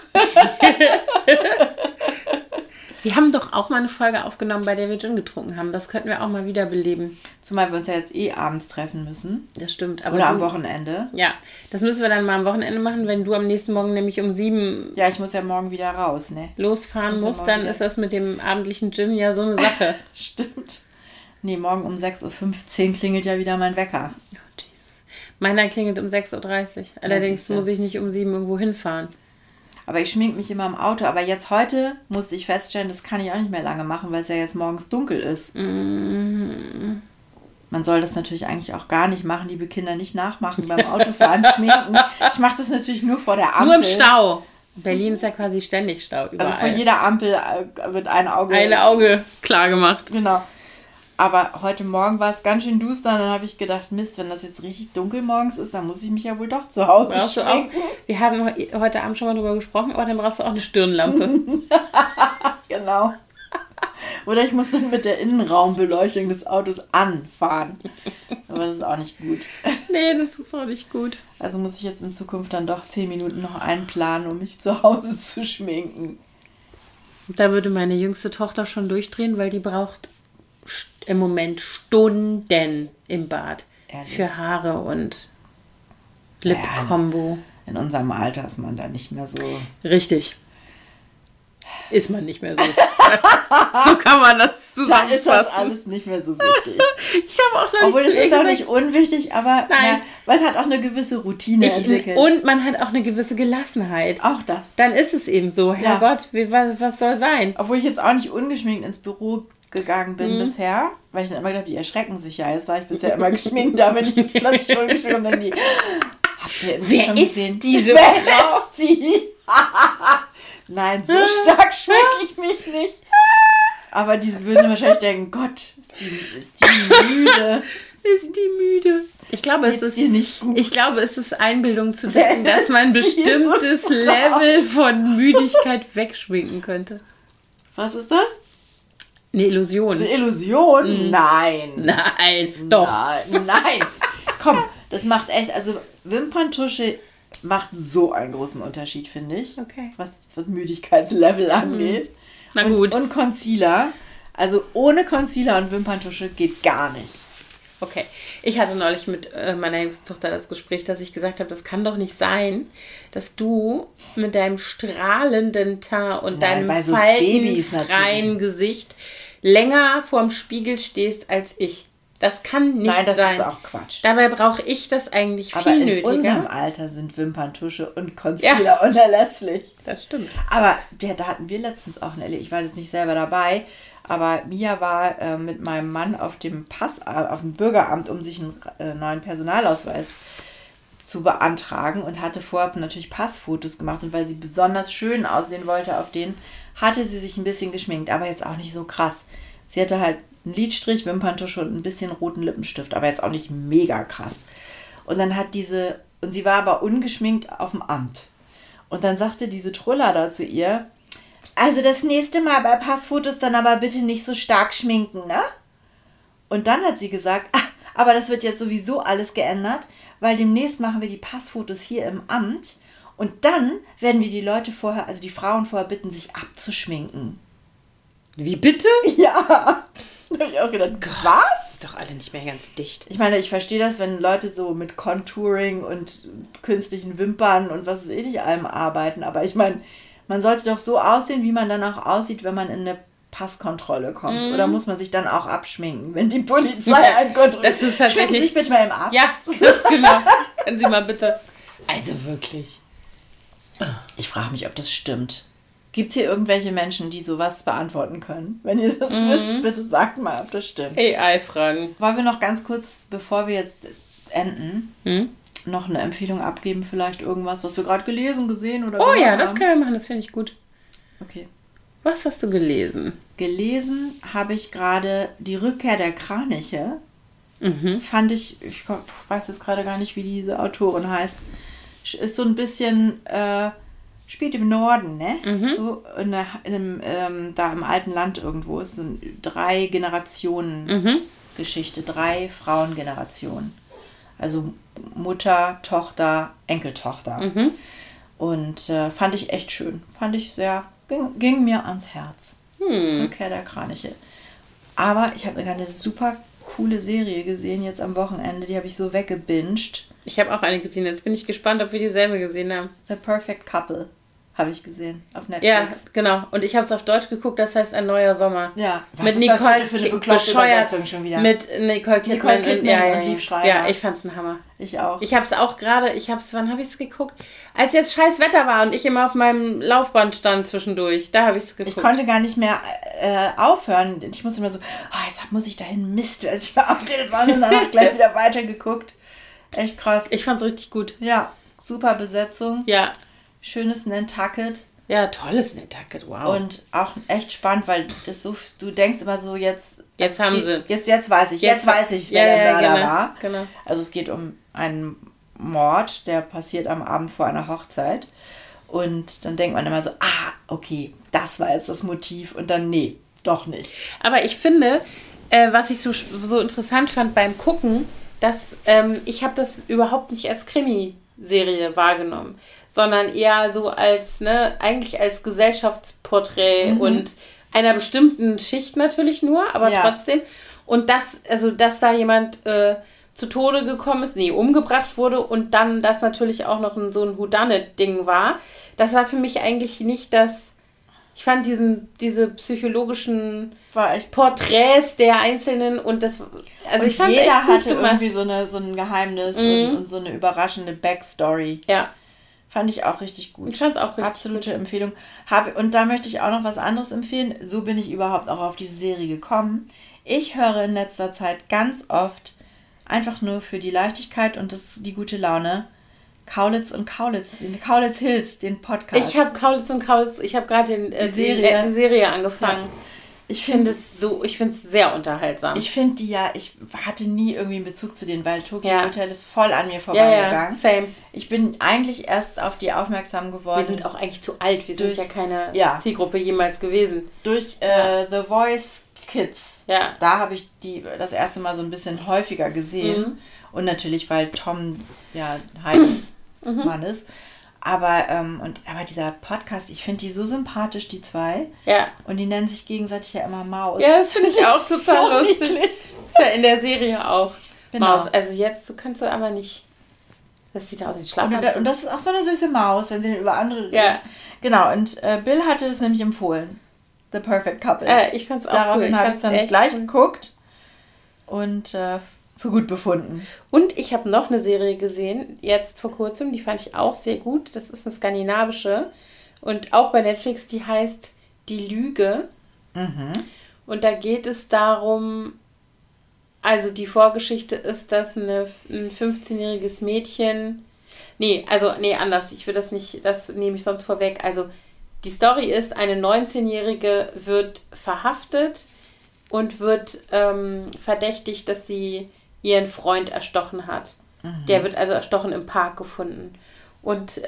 Wir haben doch auch mal eine Folge aufgenommen, bei der wir Gin getrunken haben. Das könnten wir auch mal wieder beleben. Zumal wir uns ja jetzt abends treffen müssen. Das stimmt. Aber oder am Wochenende. Ja, das müssen wir dann mal am Wochenende machen, wenn du am nächsten Morgen nämlich um 7... Ja, ich muss ja morgen wieder raus, ne? Losfahren musst, dann ist das mit dem abendlichen Gin ja so eine Sache. Stimmt. Nee, morgen um 6.15 Uhr klingelt ja wieder mein Wecker. Oh, Jesus. Meiner klingelt um 6.30 Uhr. Allerdings muss ich nicht um 7 irgendwo hinfahren. Aber ich schminke mich immer im Auto. Aber jetzt heute musste ich feststellen, das kann ich auch nicht mehr lange machen, weil es ja jetzt morgens dunkel ist. Man soll das natürlich eigentlich auch gar nicht machen, liebe Kinder, nicht nachmachen beim Autofahren, schminken. Ich mache das natürlich nur vor der Ampel. Nur im Stau. Berlin ist ja quasi ständig Stau überall. Also von jeder Ampel wird ein Auge klar gemacht. Genau. Aber heute Morgen war es ganz schön duster und dann habe ich gedacht, Mist, wenn das jetzt richtig dunkel morgens ist, dann muss ich mich ja wohl doch zu Hause schminken. Wir haben heute Abend schon mal drüber gesprochen, aber dann brauchst du auch eine Stirnlampe. Genau. Oder ich muss dann mit der Innenraumbeleuchtung des Autos anfahren. Aber das ist auch nicht gut. Nee, das ist auch nicht gut. Also muss ich jetzt in Zukunft dann doch 10 Minuten noch einplanen, um mich zu Hause zu schminken. Da würde meine jüngste Tochter schon durchdrehen, weil die braucht im Moment Stunden im Bad. Ehrlich? Für Haare und Lip-Kombo. In unserem Alter ist man da nicht mehr so... Richtig. Ist man nicht mehr so. So kann man das zusammenfassen. Da ist das alles nicht mehr so wichtig. Ich habe auch noch Obwohl, es ist auch nicht unwichtig, aber ja, man hat auch eine gewisse Routine entwickelt. Und man hat auch eine gewisse Gelassenheit. Auch das. Dann ist es eben so. Herrgott, was soll sein? Obwohl ich jetzt auch nicht ungeschminkt ins Büro gegangen bin bisher, weil ich dann immer gedacht, die erschrecken sich ja. Jetzt war ich bisher immer geschminkt, da bin ich jetzt plötzlich ungeschminkt und dann Habt ihr Wer schon ist gesehen? diese Wer Frau? ist die? Nein, so stark schmecke ich mich nicht. Aber die würden wahrscheinlich denken, Gott, ist die müde. Ist die müde? Ich glaube, Geht's dir nicht gut? ich glaube, es ist Einbildung zu denken, Wer dass man ein ist diese bestimmtes Frau? Level von Müdigkeit wegschminken könnte. Was ist das? Eine Illusion. Eine Illusion? Nein. Nein, doch. Nein. Komm, das macht echt, also Wimperntusche macht so einen großen Unterschied, finde ich. Okay. Was Müdigkeitslevel angeht. Na gut. Und Concealer. Also ohne Concealer und Wimperntusche geht gar nicht. Okay. Ich hatte neulich mit meiner jüngsten Tochter das Gespräch, dass ich gesagt habe, das kann doch nicht sein, dass du mit deinem strahlenden Teint und Nein, bei deinem so Babys faltenfreien Gesicht länger vorm Spiegel stehst als ich. Das kann nicht sein. Nein, das ist auch Quatsch. Dabei brauche ich das eigentlich Aber viel in nötiger. unserem Alter sind Wimperntusche und Concealer unerlässlich. Das stimmt. Aber da hatten wir letztens auch eine, ich war jetzt nicht selber dabei, aber Mia war mit meinem Mann auf dem Bürgeramt, um sich einen neuen Personalausweis zu beantragen und hatte vorab natürlich Passfotos gemacht. Und weil sie besonders schön aussehen wollte auf denen, hatte sie sich ein bisschen geschminkt, aber jetzt auch nicht so krass. Sie hatte halt einen Lidstrich, Wimperntusche und ein bisschen roten Lippenstift, aber jetzt auch nicht mega krass. Und dann und sie war aber ungeschminkt auf dem Amt. Und dann sagte diese Trulla da zu ihr, also das nächste Mal bei Passfotos dann aber bitte nicht so stark schminken, ne? Und dann hat sie gesagt, aber das wird jetzt sowieso alles geändert, weil demnächst machen wir die Passfotos hier im Amt und dann werden wir die Leute vorher, also die Frauen vorher bitten, sich abzuschminken. Wie bitte? Ja. Da habe ich auch gedacht, was? Ist doch alle nicht mehr ganz dicht. Ich meine, ich verstehe das, wenn Leute so mit Contouring und künstlichen Wimpern und was weiß ich nicht allem arbeiten, aber ich meine, man sollte doch so aussehen, wie man dann auch aussieht, wenn man in eine Passkontrolle kommt. Oder muss man sich dann auch abschminken, wenn die Polizei einen kontrolliert? Das ist tatsächlich... Schminken Sie sich bitte mal im Ab. Ja, ganz genau. Können Sie mal bitte... Also wirklich. Ich frage mich, ob das stimmt. Gibt es hier irgendwelche Menschen, die sowas beantworten können? Wenn ihr das wisst, bitte sagt mal, ob das stimmt. AI-Fragen. Wollen wir noch ganz kurz, bevor wir jetzt enden, noch eine Empfehlung abgeben? Vielleicht irgendwas, was wir gerade gelesen, gesehen oder Oh ja, haben? das können wir machen. Das finde ich gut. Okay. Was hast du gelesen? Gelesen habe ich gerade Die Rückkehr der Kraniche. Fand ich weiß jetzt gerade gar nicht, wie diese Autorin heißt. Ist so ein bisschen, spielt im Norden, ne? So da im alten Land irgendwo. Ist so eine 3 Generationen Geschichte, 3 Frauengenerationen. Also Mutter, Tochter, Enkeltochter. Und fand ich echt schön. Fand ich ging mir ans Herz. Rückkehr der Kraniche. Aber ich habe eine super coole Serie gesehen jetzt am Wochenende. Die habe ich so weggebinged. Ich habe auch eine gesehen. Jetzt bin ich gespannt, ob wir dieselbe gesehen haben. The Perfect Couple habe ich gesehen auf Netflix. Ja, genau. Und ich habe es auf Deutsch geguckt. Das heißt Ein neuer Sommer. Ja. Was mit ist Nicole das für eine bekloppte Übersetzung schon wieder? Mit Nicole Kidman und Liv Schreiber. Ja, ich fand's ein Hammer. Ich auch. Ich habe es auch gerade, wann habe ich es geguckt? Als jetzt scheiß Wetter war und ich immer auf meinem Laufband stand zwischendurch. Da habe ich es geguckt. Ich konnte gar nicht mehr aufhören. Ich musste immer so, jetzt muss ich dahin, Mist, als ich verabredet war und danach gleich wieder weitergeguckt. Echt krass. Ich fand's richtig gut. Ja, super Besetzung. Ja. Schönes Nantucket. Ja, tolles Nantucket, wow. Und auch echt spannend, weil das so, du denkst immer so, jetzt haben sie. Jetzt weiß ich, wer der Mörder war. Genau. Also es geht um einen Mord, der passiert am Abend vor einer Hochzeit. Und dann denkt man immer so, okay, das war jetzt das Motiv. Und dann, nee, doch nicht. Aber ich finde, was ich so interessant fand beim Gucken, dass ich habe das überhaupt nicht als Krimiserie wahrgenommen, sondern eher so als, eigentlich als Gesellschaftsporträt und einer bestimmten Schicht natürlich nur, aber trotzdem. Und dass da jemand zu Tode gekommen ist, umgebracht wurde und dann das natürlich auch noch so ein Whodunit-Ding war, das war für mich eigentlich nicht das. Ich fand diese psychologischen Porträts der Einzelnen und das, also ich fand es echt gut hatte gemacht. irgendwie so ein Geheimnis und so eine überraschende Backstory. Ja. Fand ich auch richtig gut. Ich fand es auch richtig Absolute gut. Empfehlung. Und da möchte ich auch noch was anderes empfehlen. So bin ich überhaupt auch auf diese Serie gekommen. Ich höre in letzter Zeit ganz oft, einfach nur für die Leichtigkeit und die gute Laune, Kaulitz und Kaulitz, den Kaulitz Hills, den Podcast. Ich habe Kaulitz und Kaulitz, ich habe gerade die Serie angefangen. Ja. Ich finde es sehr unterhaltsam. Ich finde ich hatte nie irgendwie einen Bezug zu denen, weil Tokyo Hotel ist voll an mir vorbeigegangen. Ja, same. Ich bin eigentlich erst auf die aufmerksam geworden. Wir sind auch eigentlich zu alt, wir sind ja keine Zielgruppe jemals gewesen. Durch The Voice Kids. Ja. Da habe ich die das erste Mal so ein bisschen häufiger gesehen. Und natürlich, weil Tom Heides Mann ist. Aber dieser Podcast, ich finde die so sympathisch, die zwei. Ja. Und die nennen sich gegenseitig ja immer Maus. Ja, das finde ich auch total lustig. Ist ja in der Serie auch Maus. Also jetzt, kannst du aber nicht... Das sieht aus wie ein Schlafanzug. Und das ist auch so eine süße Maus, wenn sie über andere reden. Ja. Genau, und Bill hatte das nämlich empfohlen. The Perfect Couple. Ich fand's auch Daraufhin habe ich es dann gleich geguckt und für gut befunden. Und ich habe noch eine Serie gesehen, jetzt vor kurzem, die fand ich auch sehr gut. Das ist eine skandinavische und auch bei Netflix, die heißt Die Lüge. Und da geht es darum, also die Vorgeschichte ist, dass ein 15-jähriges Mädchen, anders, ich will das nicht, das nehme ich sonst vorweg. Also die Story ist, eine 19-Jährige wird verhaftet und wird verdächtigt, dass sie ihren Freund erstochen hat. Der wird also erstochen im Park gefunden. Und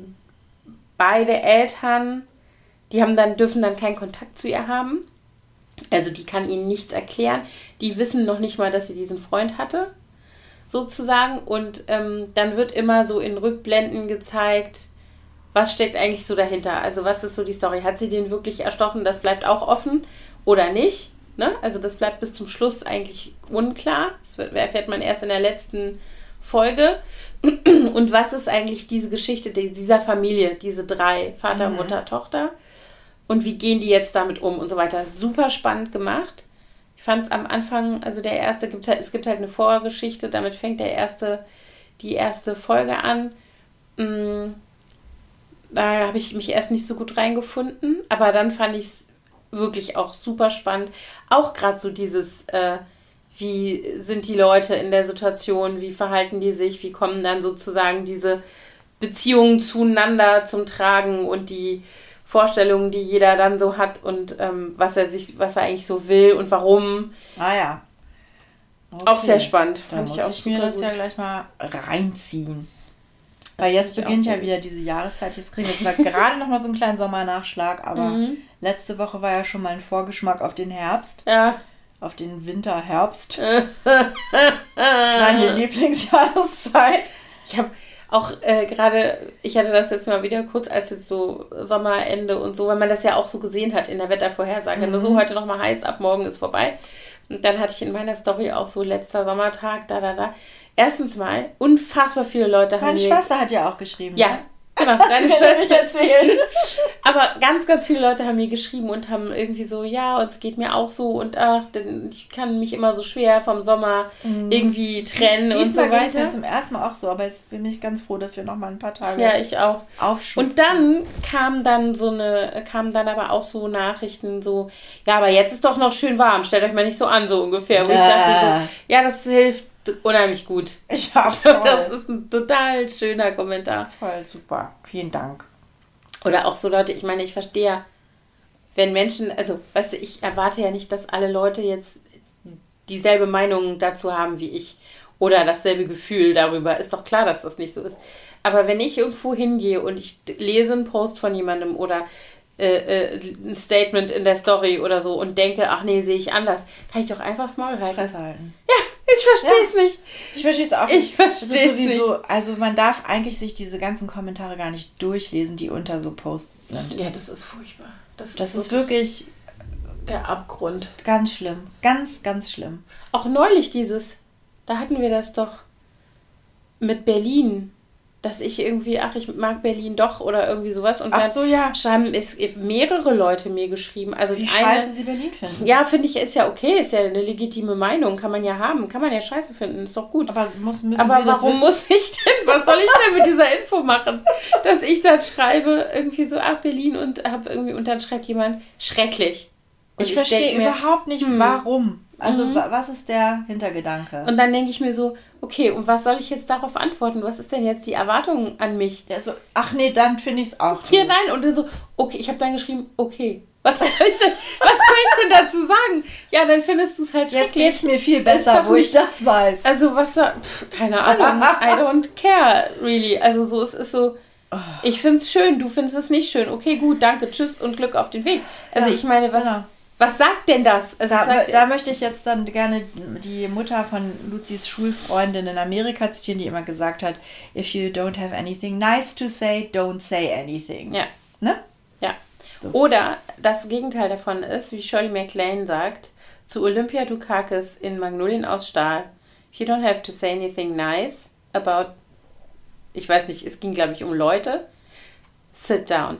beide Eltern, dürfen dann keinen Kontakt zu ihr haben. Also die kann ihnen nichts erklären. Die wissen noch nicht mal, dass sie diesen Freund hatte, sozusagen. Und dann wird immer so in Rückblenden gezeigt, was steckt eigentlich so dahinter. Also was ist so die Story? Hat sie den wirklich erstochen? Das bleibt auch offen oder nicht? Ne? Also das bleibt bis zum Schluss eigentlich unklar. Das erfährt man erst in der letzten Folge. Und was ist eigentlich diese Geschichte dieser Familie, diese 3, Vater, Mutter, Tochter? Und wie gehen die jetzt damit um und so weiter? Super spannend gemacht. Ich fand es am Anfang, also es gibt halt eine Vorgeschichte, damit fängt die erste Folge an. Da habe ich mich erst nicht so gut reingefunden, aber dann fand ich es wirklich auch super spannend. Auch gerade so dieses, wie sind die Leute in der Situation, wie verhalten die sich, wie kommen dann sozusagen diese Beziehungen zueinander zum Tragen und die Vorstellungen, die jeder dann so hat und was er eigentlich so will und warum. Ah ja. Okay. Auch sehr spannend. Da muss ich mir das ja gleich mal reinziehen. Weil jetzt beginnt ja wieder diese Jahreszeit. Jetzt kriegen wir zwar gerade noch mal so einen kleinen Sommernachschlag, aber letzte Woche war ja schon mal ein Vorgeschmack auf den Herbst. Ja. Auf den Winter-Herbst. Deine Lieblingsjahreszeit. Ich habe auch ich hatte das jetzt mal wieder kurz, als jetzt so Sommerende und so, weil man das ja auch so gesehen hat in der Wettervorhersage. So, heute noch mal heiß, ab morgen ist vorbei. Und dann hatte ich in meiner Story auch so letzter Sommertag, Erstens mal, unfassbar viele Leute haben Meine Schwester hat ja auch geschrieben. Ja, ne? Genau, deine Schwester. Erzählen. Aber ganz, ganz viele Leute haben mir geschrieben und haben irgendwie so, ja, und es geht mir auch so und denn ich kann mich immer so schwer vom Sommer irgendwie trennen und so weiter. Diesmal mir zum ersten Mal auch so, aber jetzt bin ich ganz froh, dass wir noch mal ein paar Tage ich auch. Aufschub. Und dann kamen dann aber auch so Nachrichten so, ja, aber jetzt ist doch noch schön warm, stellt euch mal nicht so an, so ungefähr. Wo ich dachte so, ja, das hilft unheimlich gut. Das ist ein total schöner Kommentar. Voll super. Vielen Dank. Oder auch so Leute, ich meine, ich verstehe ja, wenn Menschen, also, weißt du, ich erwarte ja nicht, dass alle Leute jetzt dieselbe Meinung dazu haben wie ich oder dasselbe Gefühl darüber. Ist doch klar, dass das nicht so ist. Aber wenn ich irgendwo hingehe und ich lese einen Post von jemandem oder ein Statement in der Story oder so und denke, ach nee, sehe ich anders, kann ich doch einfach das Maul halten. Fresse halten. Ja, ich verstehe es nicht. Ich verstehe es auch nicht. Ich verstehe es nicht. Also man darf eigentlich sich diese ganzen Kommentare gar nicht durchlesen, die unter so Posts sind. Ja, das ist furchtbar. Das ist wirklich der Abgrund. Ganz schlimm. Ganz, ganz schlimm. Auch neulich da hatten wir das doch mit Berlin, dass ich irgendwie, ich mag Berlin doch oder irgendwie sowas. Und dann schreiben mehrere Leute mir geschrieben. Also wie scheiße sie Berlin finden. Ja, finde ich, ist ja okay, ist ja eine legitime Meinung, kann man ja haben, kann man ja scheiße finden, ist doch gut. Aber warum muss ich denn, was soll ich denn mit dieser Info machen? Dass ich dann schreibe, irgendwie so, Berlin und dann schreibt jemand, schrecklich. Und ich verstehe überhaupt nicht, warum. Also was ist der Hintergedanke? Und dann denke ich mir so, okay, und was soll ich jetzt darauf antworten? Was ist denn jetzt die Erwartung an mich? Der so, ach nee, dann finde ich es auch doof. Ja, nein, und er so, okay, ich habe dann geschrieben, okay. Was soll ich denn dazu sagen? Ja, dann findest du es halt schrecklich. Jetzt geht's mir viel besser, wo ich das weiß. Also was da, keine Ahnung, I don't care, really. Also so, es ist so, ich finde es schön, du findest es nicht schön. Okay, gut, danke, tschüss und Glück auf den Weg. Also ich meine, was sagt denn das? Also da möchte ich jetzt dann gerne die Mutter von Luzis Schulfreundin in Amerika zitieren, die immer gesagt hat, if you don't have anything nice to say, don't say anything. Ja. Ne? Ja. Oder das Gegenteil davon ist, wie Shirley MacLaine sagt, zu Olympia Dukakis in Magnolien aus Stahl, you don't have to say anything nice about, ich weiß nicht, es ging glaube ich um Leute, sit down.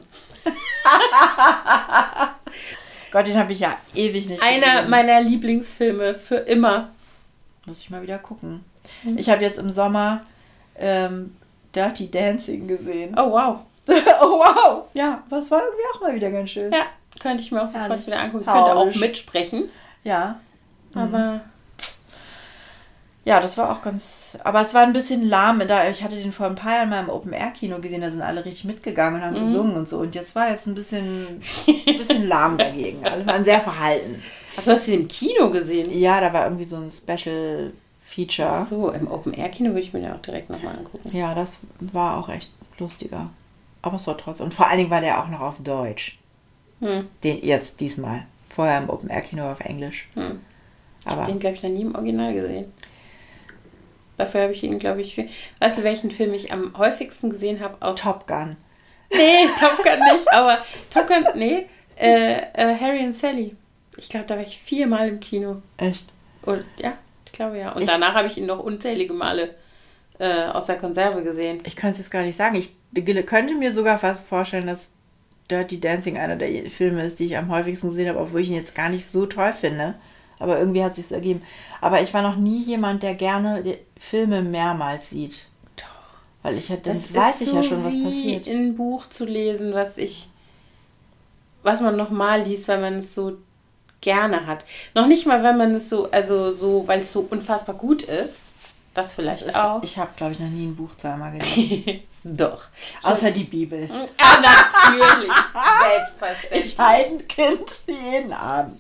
Gott, den habe ich ja ewig nicht gesehen. Einer meiner Lieblingsfilme für immer. Muss ich mal wieder gucken. Ich habe jetzt im Sommer Dirty Dancing gesehen. Oh wow. Oh wow. Ja, das war irgendwie auch mal wieder ganz schön. Ja, könnte ich mir auch sofort wieder angucken. Ich könnte auch mitsprechen. Ja. Aber... Ja, das war auch ganz... Aber es war ein bisschen lahm. Ich hatte den vor ein paar Jahren mal im Open-Air-Kino gesehen. Da sind alle richtig mitgegangen und haben gesungen und so. Und jetzt war jetzt ein bisschen lahm dagegen. Alle waren sehr verhalten. Ach, du hast ihn im Kino gesehen? Ja, da war irgendwie so ein Special-Feature. Ach so, im Open-Air-Kino würde ich mir den auch direkt nochmal angucken. Ja, das war auch echt lustiger. Aber es war trotzdem... Und vor allen Dingen war der auch noch auf Deutsch. Den jetzt diesmal. Vorher im Open-Air-Kino auf Englisch. Ich habe den, glaube ich, noch nie im Original gesehen. Dafür habe ich ihn, glaube ich, weißt du, welchen Film ich am häufigsten gesehen habe? Aus Top Gun. Nee, Top Gun nicht, aber Top Gun, nee, Harry und Sally. Ich glaube, da war ich 4-mal im Kino. Echt? Und, ja, ich glaube ja. Und danach habe ich ihn noch unzählige Male aus der Konserve gesehen. Ich kann es jetzt gar nicht sagen. Ich könnte mir sogar fast vorstellen, dass Dirty Dancing einer der Filme ist, die ich am häufigsten gesehen habe, obwohl ich ihn jetzt gar nicht so toll finde. Aber irgendwie hat es sich ergeben. Aber ich war noch nie jemand, der gerne die Filme mehrmals sieht. Doch. Weil ich hätte, dann weiß ich ja schon, was passiert. In ein Buch zu lesen, was man nochmal liest, weil man es so gerne hat. Noch nicht mal, weil man es so, weil es so unfassbar gut ist. Das vielleicht auch. Ich habe, glaube ich, noch nie ein Buch zweimal gelesen. Doch. Außer die Bibel. Ah, natürlich. Selbstverständlich. Ich halte ein Kind jeden Abend.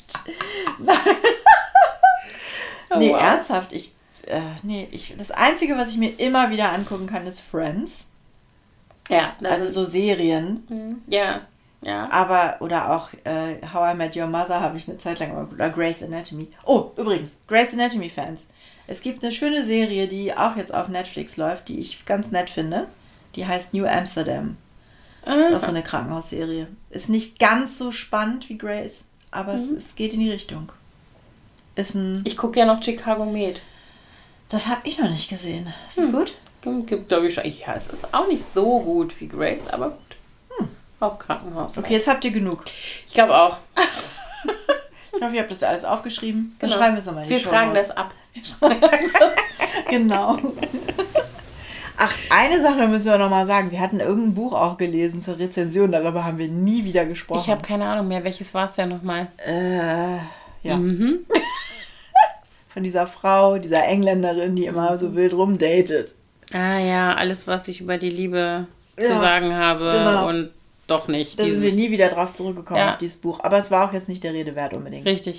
Nee, wow. Ernsthaft. Das Einzige, was ich mir immer wieder angucken kann, ist Friends. Ja. Also so Serien. Ja. Aber, oder auch How I Met Your Mother habe ich eine Zeit lang, oder Grey's Anatomy. Oh, übrigens, Grey's Anatomy Fans. Es gibt eine schöne Serie, die auch jetzt auf Netflix läuft, die ich ganz nett finde. Die heißt New Amsterdam. Ist auch so eine Krankenhausserie. Ist nicht ganz so spannend wie Grey's, aber es geht in die Richtung. Ich gucke ja noch Chicago Med. Das habe ich noch nicht gesehen. Ist das gut? Gibt, glaube ich, ja, es ist auch nicht so gut wie Grey's, aber gut. Auch Krankenhaus. Okay, jetzt habt ihr genug. Ich glaube auch. Ich hoffe, ihr habt das alles aufgeschrieben. Dann genau. schreiben wir es nochmal in die Wir fragen das ab. Genau. Ach, eine Sache müssen wir nochmal sagen. Wir hatten irgendein Buch auch gelesen zur Rezension, darüber haben wir nie wieder gesprochen. Ich habe keine Ahnung mehr. Welches war es denn nochmal? Ja. Von dieser Frau, dieser Engländerin, die immer so wild rumdatet. Ah ja, alles, was ich über die Liebe zu sagen habe und doch nicht. Da sind wir nie wieder drauf zurückgekommen, auf dieses Buch. Aber es war auch jetzt nicht der Rede wert unbedingt. Richtig.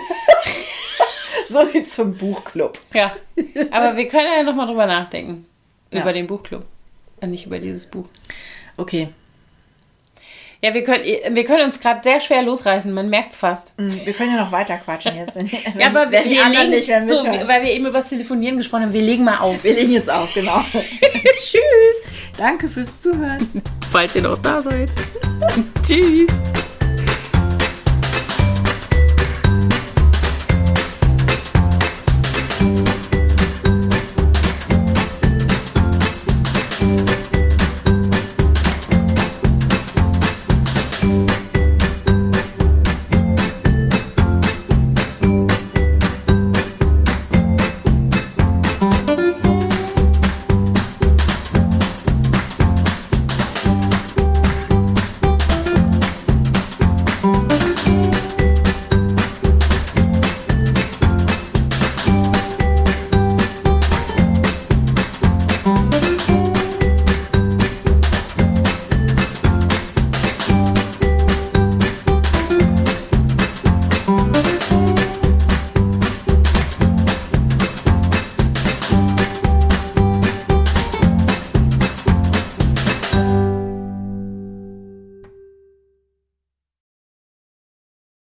So wie zum Buchclub. Ja, aber wir können ja nochmal drüber nachdenken. Über den Buchclub. Und nicht über dieses Buch. Okay. Ja, wir können uns gerade sehr schwer losreißen, man merkt es fast. Wir können ja noch weiter quatschen jetzt, wenn die anderen nicht mehr mithören. Weil wir eben über das Telefonieren gesprochen haben, wir legen mal auf. Wir legen jetzt auf, genau. Tschüss. Danke fürs Zuhören. Falls ihr noch da seid. Tschüss.